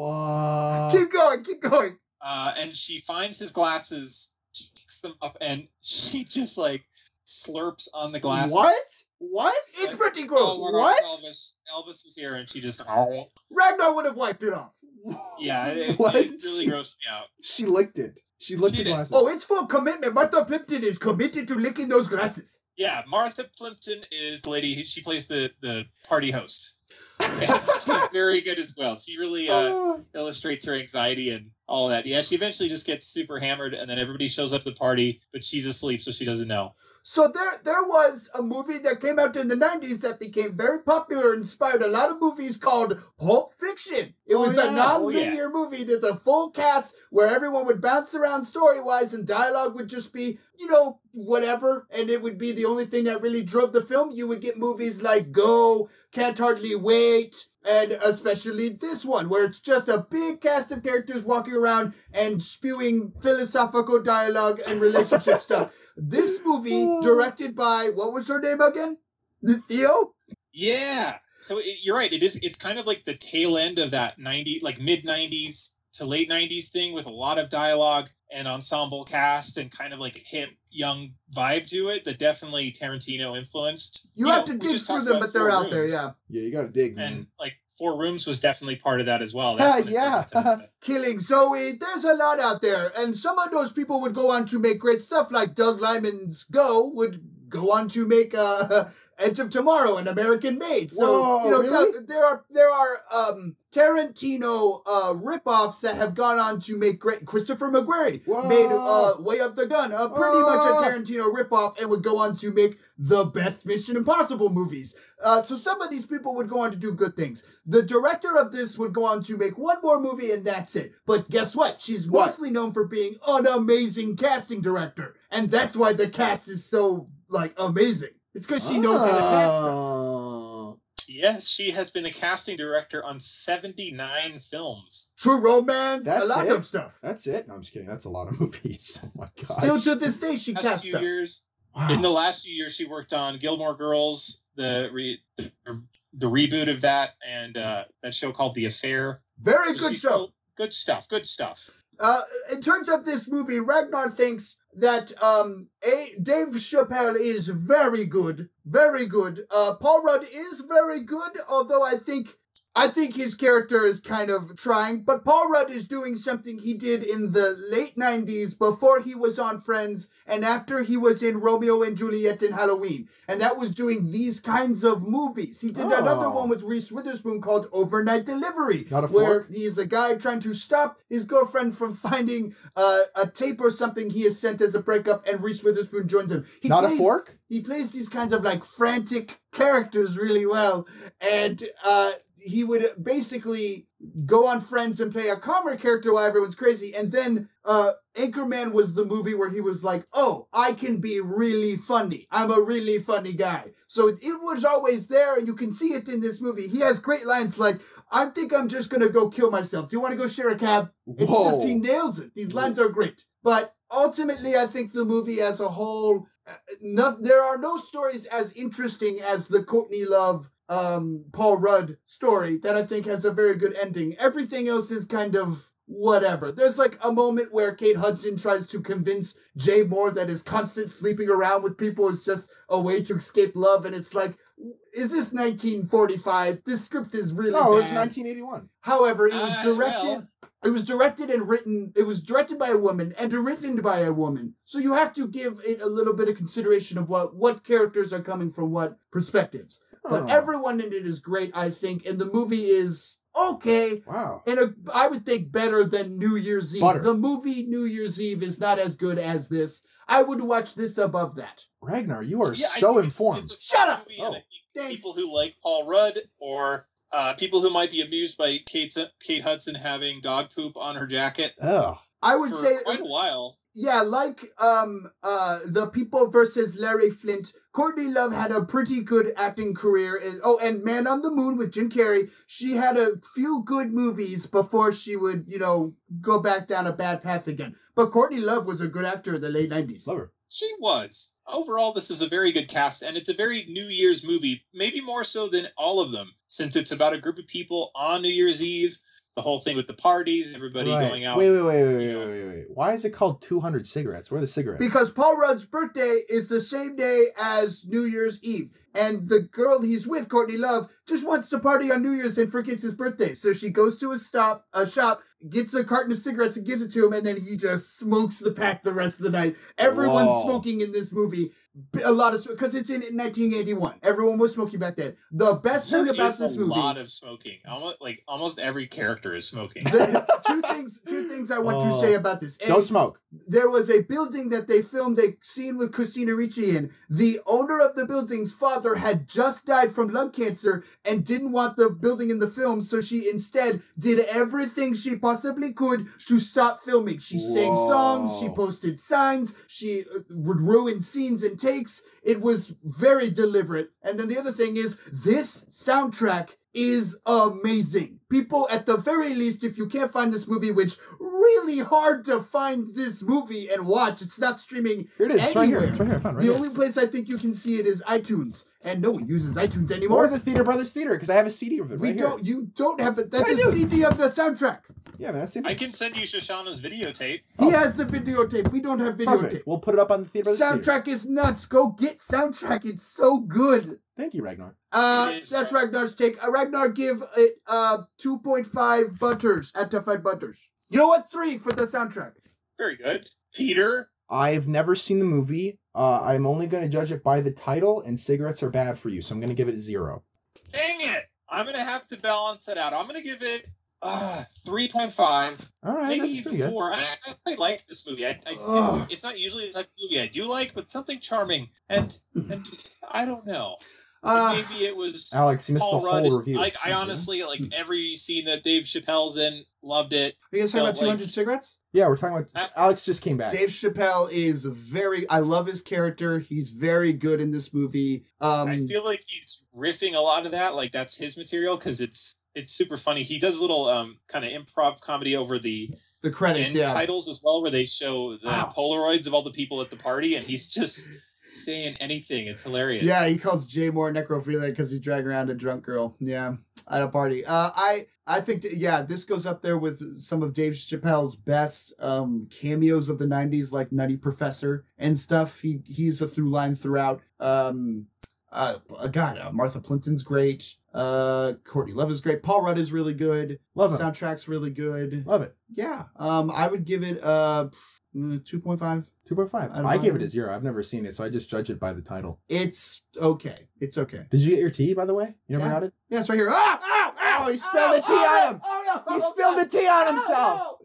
What?
Keep going.
And she finds his glasses, she picks them up, and she just like slurps on the glasses.
What?
It's pretty gross.
What? Elvis was here, and she just.
Ragnar would have wiped it off.
Yeah, it really grossed me out.
She licked it. She licked the glasses.
Oh, it's full commitment. Martha Plimpton is committed to licking those glasses.
Yeah, Martha Plimpton is the lady. She plays the party host. And she's very good as well. She really illustrates her anxiety and all that. Yeah, she eventually just gets super hammered, and then everybody shows up to the party, but she's asleep, so she doesn't know.
So there was a movie that came out in the 90s that became very popular and inspired a lot of movies called Pulp Fiction. It was a non-linear movie that the full cast where everyone would bounce around story-wise and dialogue would just be, whatever. And it would be the only thing that really drove the film. You would get movies like Go, Can't Hardly Wait, and especially this one where it's just a big cast of characters walking around and spewing philosophical dialogue and relationship stuff. This movie, directed by, what was her name again? Theo?
Yeah. So you're right. It's kind of like the tail end of that mid 90s to late 90s thing with a lot of dialogue and ensemble cast and kind of like a hip young vibe to it that definitely Tarantino influenced.
You have to dig through them, but they're out there, yeah.
Yeah, you gotta dig, man.
And like Four Rooms was definitely part of that as well.
Yeah. Killing Zoe. There's a lot out there. And some of those people would go on to make great stuff, like Doug Liman's Go would go on to make Edge of Tomorrow and American Made. So,
really?
there are Tarantino ripoffs that have gone on to make great. Christopher McQuarrie made Way Up the Gun, pretty much a Tarantino ripoff, and would go on to make the best Mission Impossible movies. So some of these people would go on to do good things. The director of this would go on to make one more movie, and that's it. But guess what? She's mostly known for being an amazing casting director, and that's why the cast is so amazing. It's because she knows how to cast stuff.
Yes, she has been the casting director on 79 films.
True Romance, a lot of stuff.
That's it? No, I'm just kidding. That's a lot of movies. Oh my god.
Still to this day, she casts stuff.
Wow. In the last few years, she worked on Gilmore Girls, the reboot of that, and that show called The Affair.
Very good show.
Good stuff.
In terms of this movie, Ragnar thinks that Dave Chappelle is very good. Very good. Paul Rudd is very good, although I think I think his character is kind of trying, but Paul Rudd is doing something he did in the late 90s before he was on Friends and after he was in Romeo and Juliet and Halloween. And that was doing these kinds of movies. He did another one with Reese Witherspoon called Overnight Delivery, where he's a guy trying to stop his girlfriend from finding a tape or something he has sent as a breakup, and Reese Witherspoon joins him.
A fork?
He plays these kinds of like frantic characters really well, and he would basically go on Friends and play a calmer character while everyone's crazy, and then Anchorman was the movie where he was like, oh, I can be really funny. I'm a really funny guy. So it was always there, and you can see it in this movie. He has great lines like, I think I'm just going to go kill myself. Do you want to go share a cab? It's just, he nails it. These lines are great. But ultimately, I think the movie as a whole, there are no stories as interesting as the Courtney Love Paul Rudd story that I think has a very good ending. Everything else is kind of whatever. There's like a moment where Kate Hudson tries to convince Jay Moore that his constant sleeping around with people is just a way to escape love, and it's like, is this 1945? This script is really bad.
It was 1981.
However, it was directed. It was directed and written. It was directed by a woman and written by a woman. So you have to give it a little bit of consideration of what characters are coming from what perspectives. But everyone in it is great, I think, and the movie is okay.
Wow.
And I would think better than New Year's Eve.
Butter.
The movie New Year's Eve is not as good as this. I would watch this above that.
Ragnar, you are so informed.
Shut up!
People who like Paul Rudd or people who might be amused by Kate Hudson having dog poop on her jacket.
Oh.
I would say
quite a while.
Yeah, like The People versus Larry Flint, Courtney Love had a pretty good acting career. And Man on the Moon with Jim Carrey. She had a few good movies before she would, go back down a bad path again. But Courtney Love was a good actor in the late 90s.
Love her.
She was. Overall, this is a very good cast, and it's a very New Year's movie, maybe more so than all of them, since it's about a group of people on New Year's Eve. The whole thing with the parties, everybody going out.
Wait. Why is it called 200 cigarettes? Where are the cigarettes?
Because Paul Rudd's birthday is the same day as New Year's Eve. And the girl he's with, Courtney Love, just wants to party on New Year's and forgets his birthday. So she goes to a shop, gets a carton of cigarettes and gives it to him, and then he just smokes the pack the rest of the night. Everyone's smoking in this movie. A lot of, because it's in 1981. Everyone was smoking back then. The best thing about this movie,
a lot of smoking. Almost every character is smoking.
Two things I want to say about this.
Don't smoke.
There was a building that they filmed a scene with Christina Ricci in. The owner of the building's father had just died from lung cancer and didn't want the building in the film, so she instead did everything she possibly could to stop filming. She sang songs, she posted signs, she would ruin scenes and takes. It was very deliberate. And then the other thing is, this soundtrack is amazing. People, at the very least, if you can't find this movie, which really hard to find this movie and watch, it's not streaming
Here it is.
anywhere.
It's right here. I found it right
The
here.
only place I think you can see it is iTunes, and no one uses iTunes anymore.
Or the Theater Brothers Theater, because I have a CD of it right here.
You don't have it. That's a CD of the soundtrack.
Yeah, man, that's it.
I can send you Shoshana's videotape.
He has the videotape. We don't have videotape.
Perfect. We'll put it up on the Theater Brothers Theater.
Soundtrack is nuts. Go get soundtrack. It's so good.
Thank you, Ragnar.
That's Ragnar's take. Ragnar, give it 2.5 butters out of 5 butters. You know what? 3 for the soundtrack.
Very good. Peter?
I've never seen the movie. I'm only going to judge it by the title, and cigarettes are bad for you, so I'm going to give it a 0.
Dang it! I'm going to have to balance it out. I'm going to give it 3.5.
All right,
maybe
that's
even
pretty good.
4. I liked this movie. It's not usually the type of movie I do like, but something charming. And I don't know. Maybe it was
Alex, you missed
Paul
the
Rudd.
whole review.
I honestly, every scene that Dave Chappelle's in, loved it.
Are you guys talking about 200 cigarettes?
Yeah, we're talking about... Alex just came back.
Dave Chappelle is I love his character. He's very good in this movie.
I feel like he's riffing a lot of that. Like, that's his material, because it's super funny. He does a little kind of improv comedy over the
credits,
end titles as well, where they show the Polaroids of all the people at the party, and he's just saying anything. It's hilarious.
Yeah, he calls Jay Moore necrophiliac because he's dragging around a drunk girl. Yeah, at a party. I think, this goes up there with some of Dave Chappelle's best cameos of the 90s, like Nutty Professor and stuff. He's a through line throughout. Martha Plimpton's great. Courtney Love is great. Paul Rudd is really good.
Love it.
Soundtrack's really good.
Love it.
Yeah. I would give it 2.5.
2.5. I gave it a 0. I've never seen it, so I just judge it by the title.
It's okay. It's okay.
Did you get your tea, by the way? You never got it?
Yeah, it's right here. Oh,
he spilled the tea on him. He spilled the tea on himself.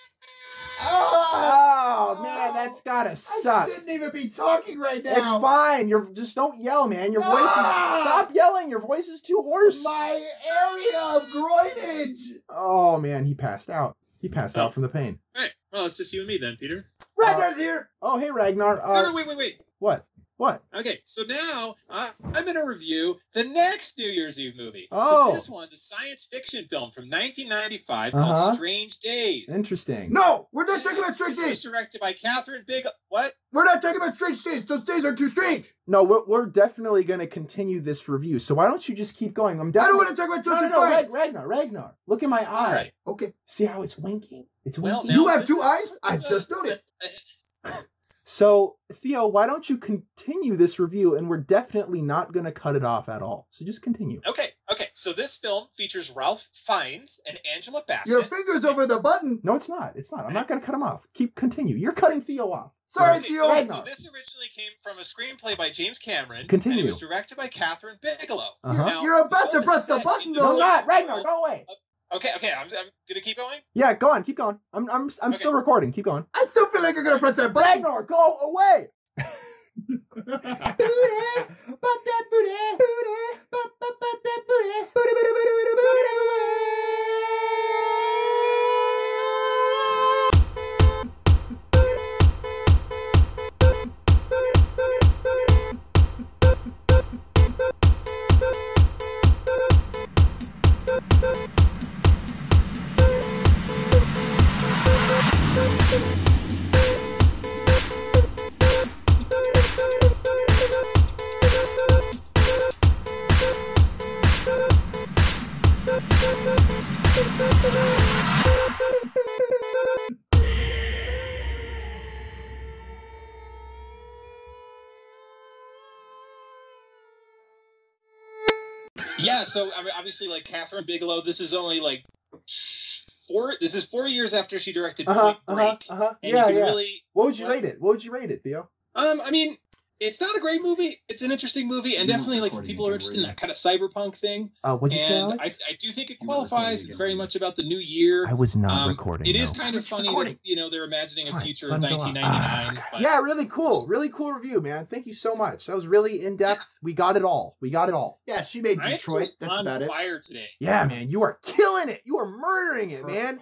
Oh, man, that's gotta suck.
I shouldn't even be talking right now.
It's fine. Just don't yell, man. Your voice is... Stop yelling. Your voice is too hoarse.
My area of groinage.
Oh, man, he passed out. He passed out from the pain.
All right. Well, it's just you and me then, Peter.
Ragnar's here.
Oh, hey, Ragnar.
Wait.
What?
Okay, so now I'm going to review the next New Year's Eve movie.
Oh.
So this one's a science fiction film from 1995 called Strange Days.
Interesting.
No, we're not talking about Strange Days.
It was directed by Catherine Bigelow. What?
We're not talking about Strange Days. Those days are too strange.
No, we're definitely going to continue this review. So why don't you just keep going?
I don't want to talk about Joseph
Ragnar. Look in my eye.
Right.
Okay.
See how it's winking? It's winking.
You have two eyes? I just noticed.
So, Theo, why don't you continue this review, and we're definitely not going to cut it off at all. So just continue.
Okay. So this film features Ralph Fiennes and Angela Bassett.
Your finger's over the button.
No, it's not. I'm not going to cut him off. Continue. You're cutting Theo off.
Sorry, Theo.
So this originally came from a screenplay by James Cameron.
Continue.
And it was directed by Catherine Bigelow.
Now,
you're about to press the button, though.
No, not. Ragnar, go away.
Okay, I'm gonna keep going.
Yeah, go on, keep going. I'm still recording. Keep going.
I still feel like you're gonna press that button.
Ragnar, go away.
Yeah, so I mean, obviously, like Catherine Bigelow, this is only like 4 years after she directed Point Break.
Yeah.
Really,
what would you rate it, Theo?
I mean, it's not a great movie. It's an interesting movie, and definitely like if people are interested in that kind of cyberpunk thing.
What'd you say, Alex?
I do think it qualifies. It's very much about the new year.
I was not recording.
It is kind of funny that, they're imagining a future of 1999.
Yeah, really cool review, man. Thank you so much. That was really in depth. We got it all.
Yeah, she made Detroit. That's about it.
Fire today.
Yeah, man, you are killing it. You are murdering it, man.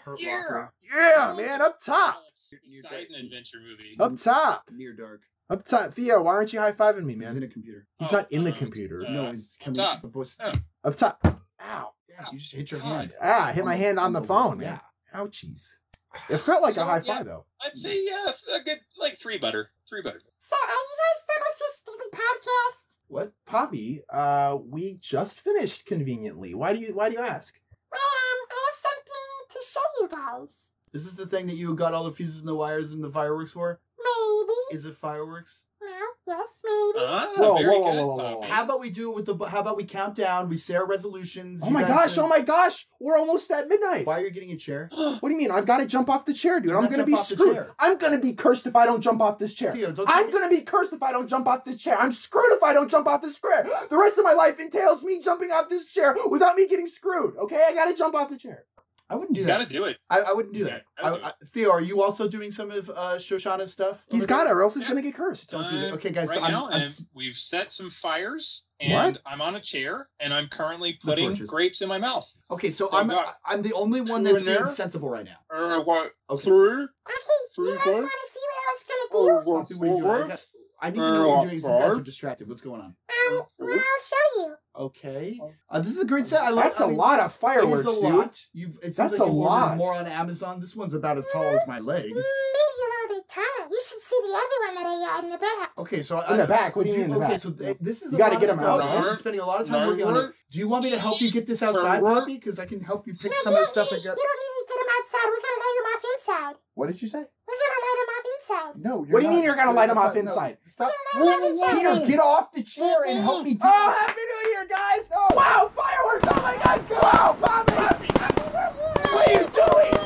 Yeah, man, up top.
Poseidon adventure movie.
Up top.
Near dark.
Up top, Theo, why aren't you high-fiving me, man?
He's in a computer.
He's not in the computer.
No, he's coming up the voice.
Up top. Ow.
Yeah, you just hit your hand.
I hit my hand on the phone, man. Ouchies. It felt like a high five, though.
I'd say, a good, like, 3 butter. 3 butter.
So, are you guys done with your stupid podcast?
What? Poppy, we just finished conveniently. Why do you ask?
Well, I have something to show you guys.
Is this the thing that you got all the fuses and the wires and the fireworks for?
Maybe.
Is it fireworks?
No, yes, maybe.
Whoa.
How about we do it with how about we count down, we say our resolutions.
Oh my gosh, we're almost at midnight.
Why are you getting a chair?
What do you mean? I've got to jump off the chair, dude. I'm gonna be screwed. I'm gonna be cursed if I don't jump off this chair.
Theo,
I'm gonna be cursed if I don't jump off this chair. I'm screwed if I don't jump off this chair. The rest of my life entails me jumping off this chair without me getting screwed. Okay, I gotta jump off the chair.
I wouldn't do
that. You gotta do it.
I wouldn't do that. Theo, are you also doing some of Shoshana's stuff?
He's got it, or else he's gonna get cursed.
Don't do that. Okay, guys.
We've set some fires, and I'm on a chair, and I'm currently putting grapes in my mouth.
Okay, so I'm the only one that's being sensible right now.
What?
Okay.
3?
Okay, you guys want to see what I was gonna do?
I need to know what you're doing since you guys are distracted. What's going on?
Well, I'll show you.
Okay. This is a great set.
That's a lot of fireworks, dude.
That's a lot. More on Amazon. This one's about as tall as my leg.
Maybe a little bit taller. You should see the other one that I got in the back.
Okay, so
in the back. What do you mean in the back?
Okay, so this is
you got to get them out.
I'm spending a lot of time working on it. Do you want me to help you get this outside, Poppy? Because I can help you pick some of the stuff I got.
You don't need to get them outside. We're gonna light them off inside.
What did you say?
We're gonna light them off inside. inside.
No,
What do you mean you're gonna light him off inside?
Stop.
Peter, get off the chair and help me do it. Oh, Happy New Year, guys! No. Wow, fireworks! Oh my God! Wow, Bobby! Happy New Year! What are you doing?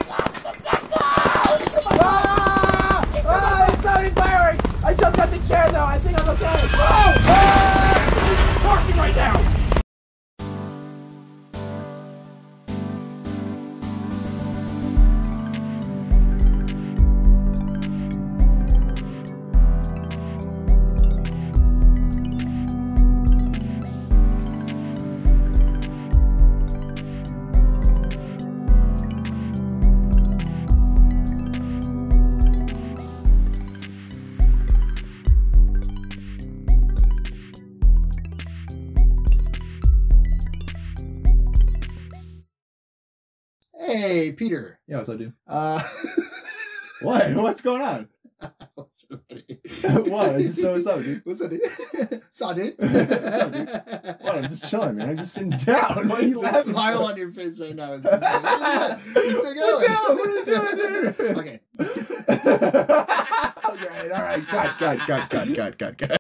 It's not even fireworks! I jumped out the chair though. I think I'm okay. Oh! I'm talking right now.
Hey, Peter.
Yeah, what's up, dude?
What?
What's going on?
What's so funny?
What? I just saw what's up, dude.
What's up, dude? Saw, dude?
What's up, dude? What? I'm just chilling, man. I'm just sitting down. Why are you
The
laughing?
smile on your face right now is just like, you're still going.
What are you doing, dude?
Okay.
Okay, all right. Cut.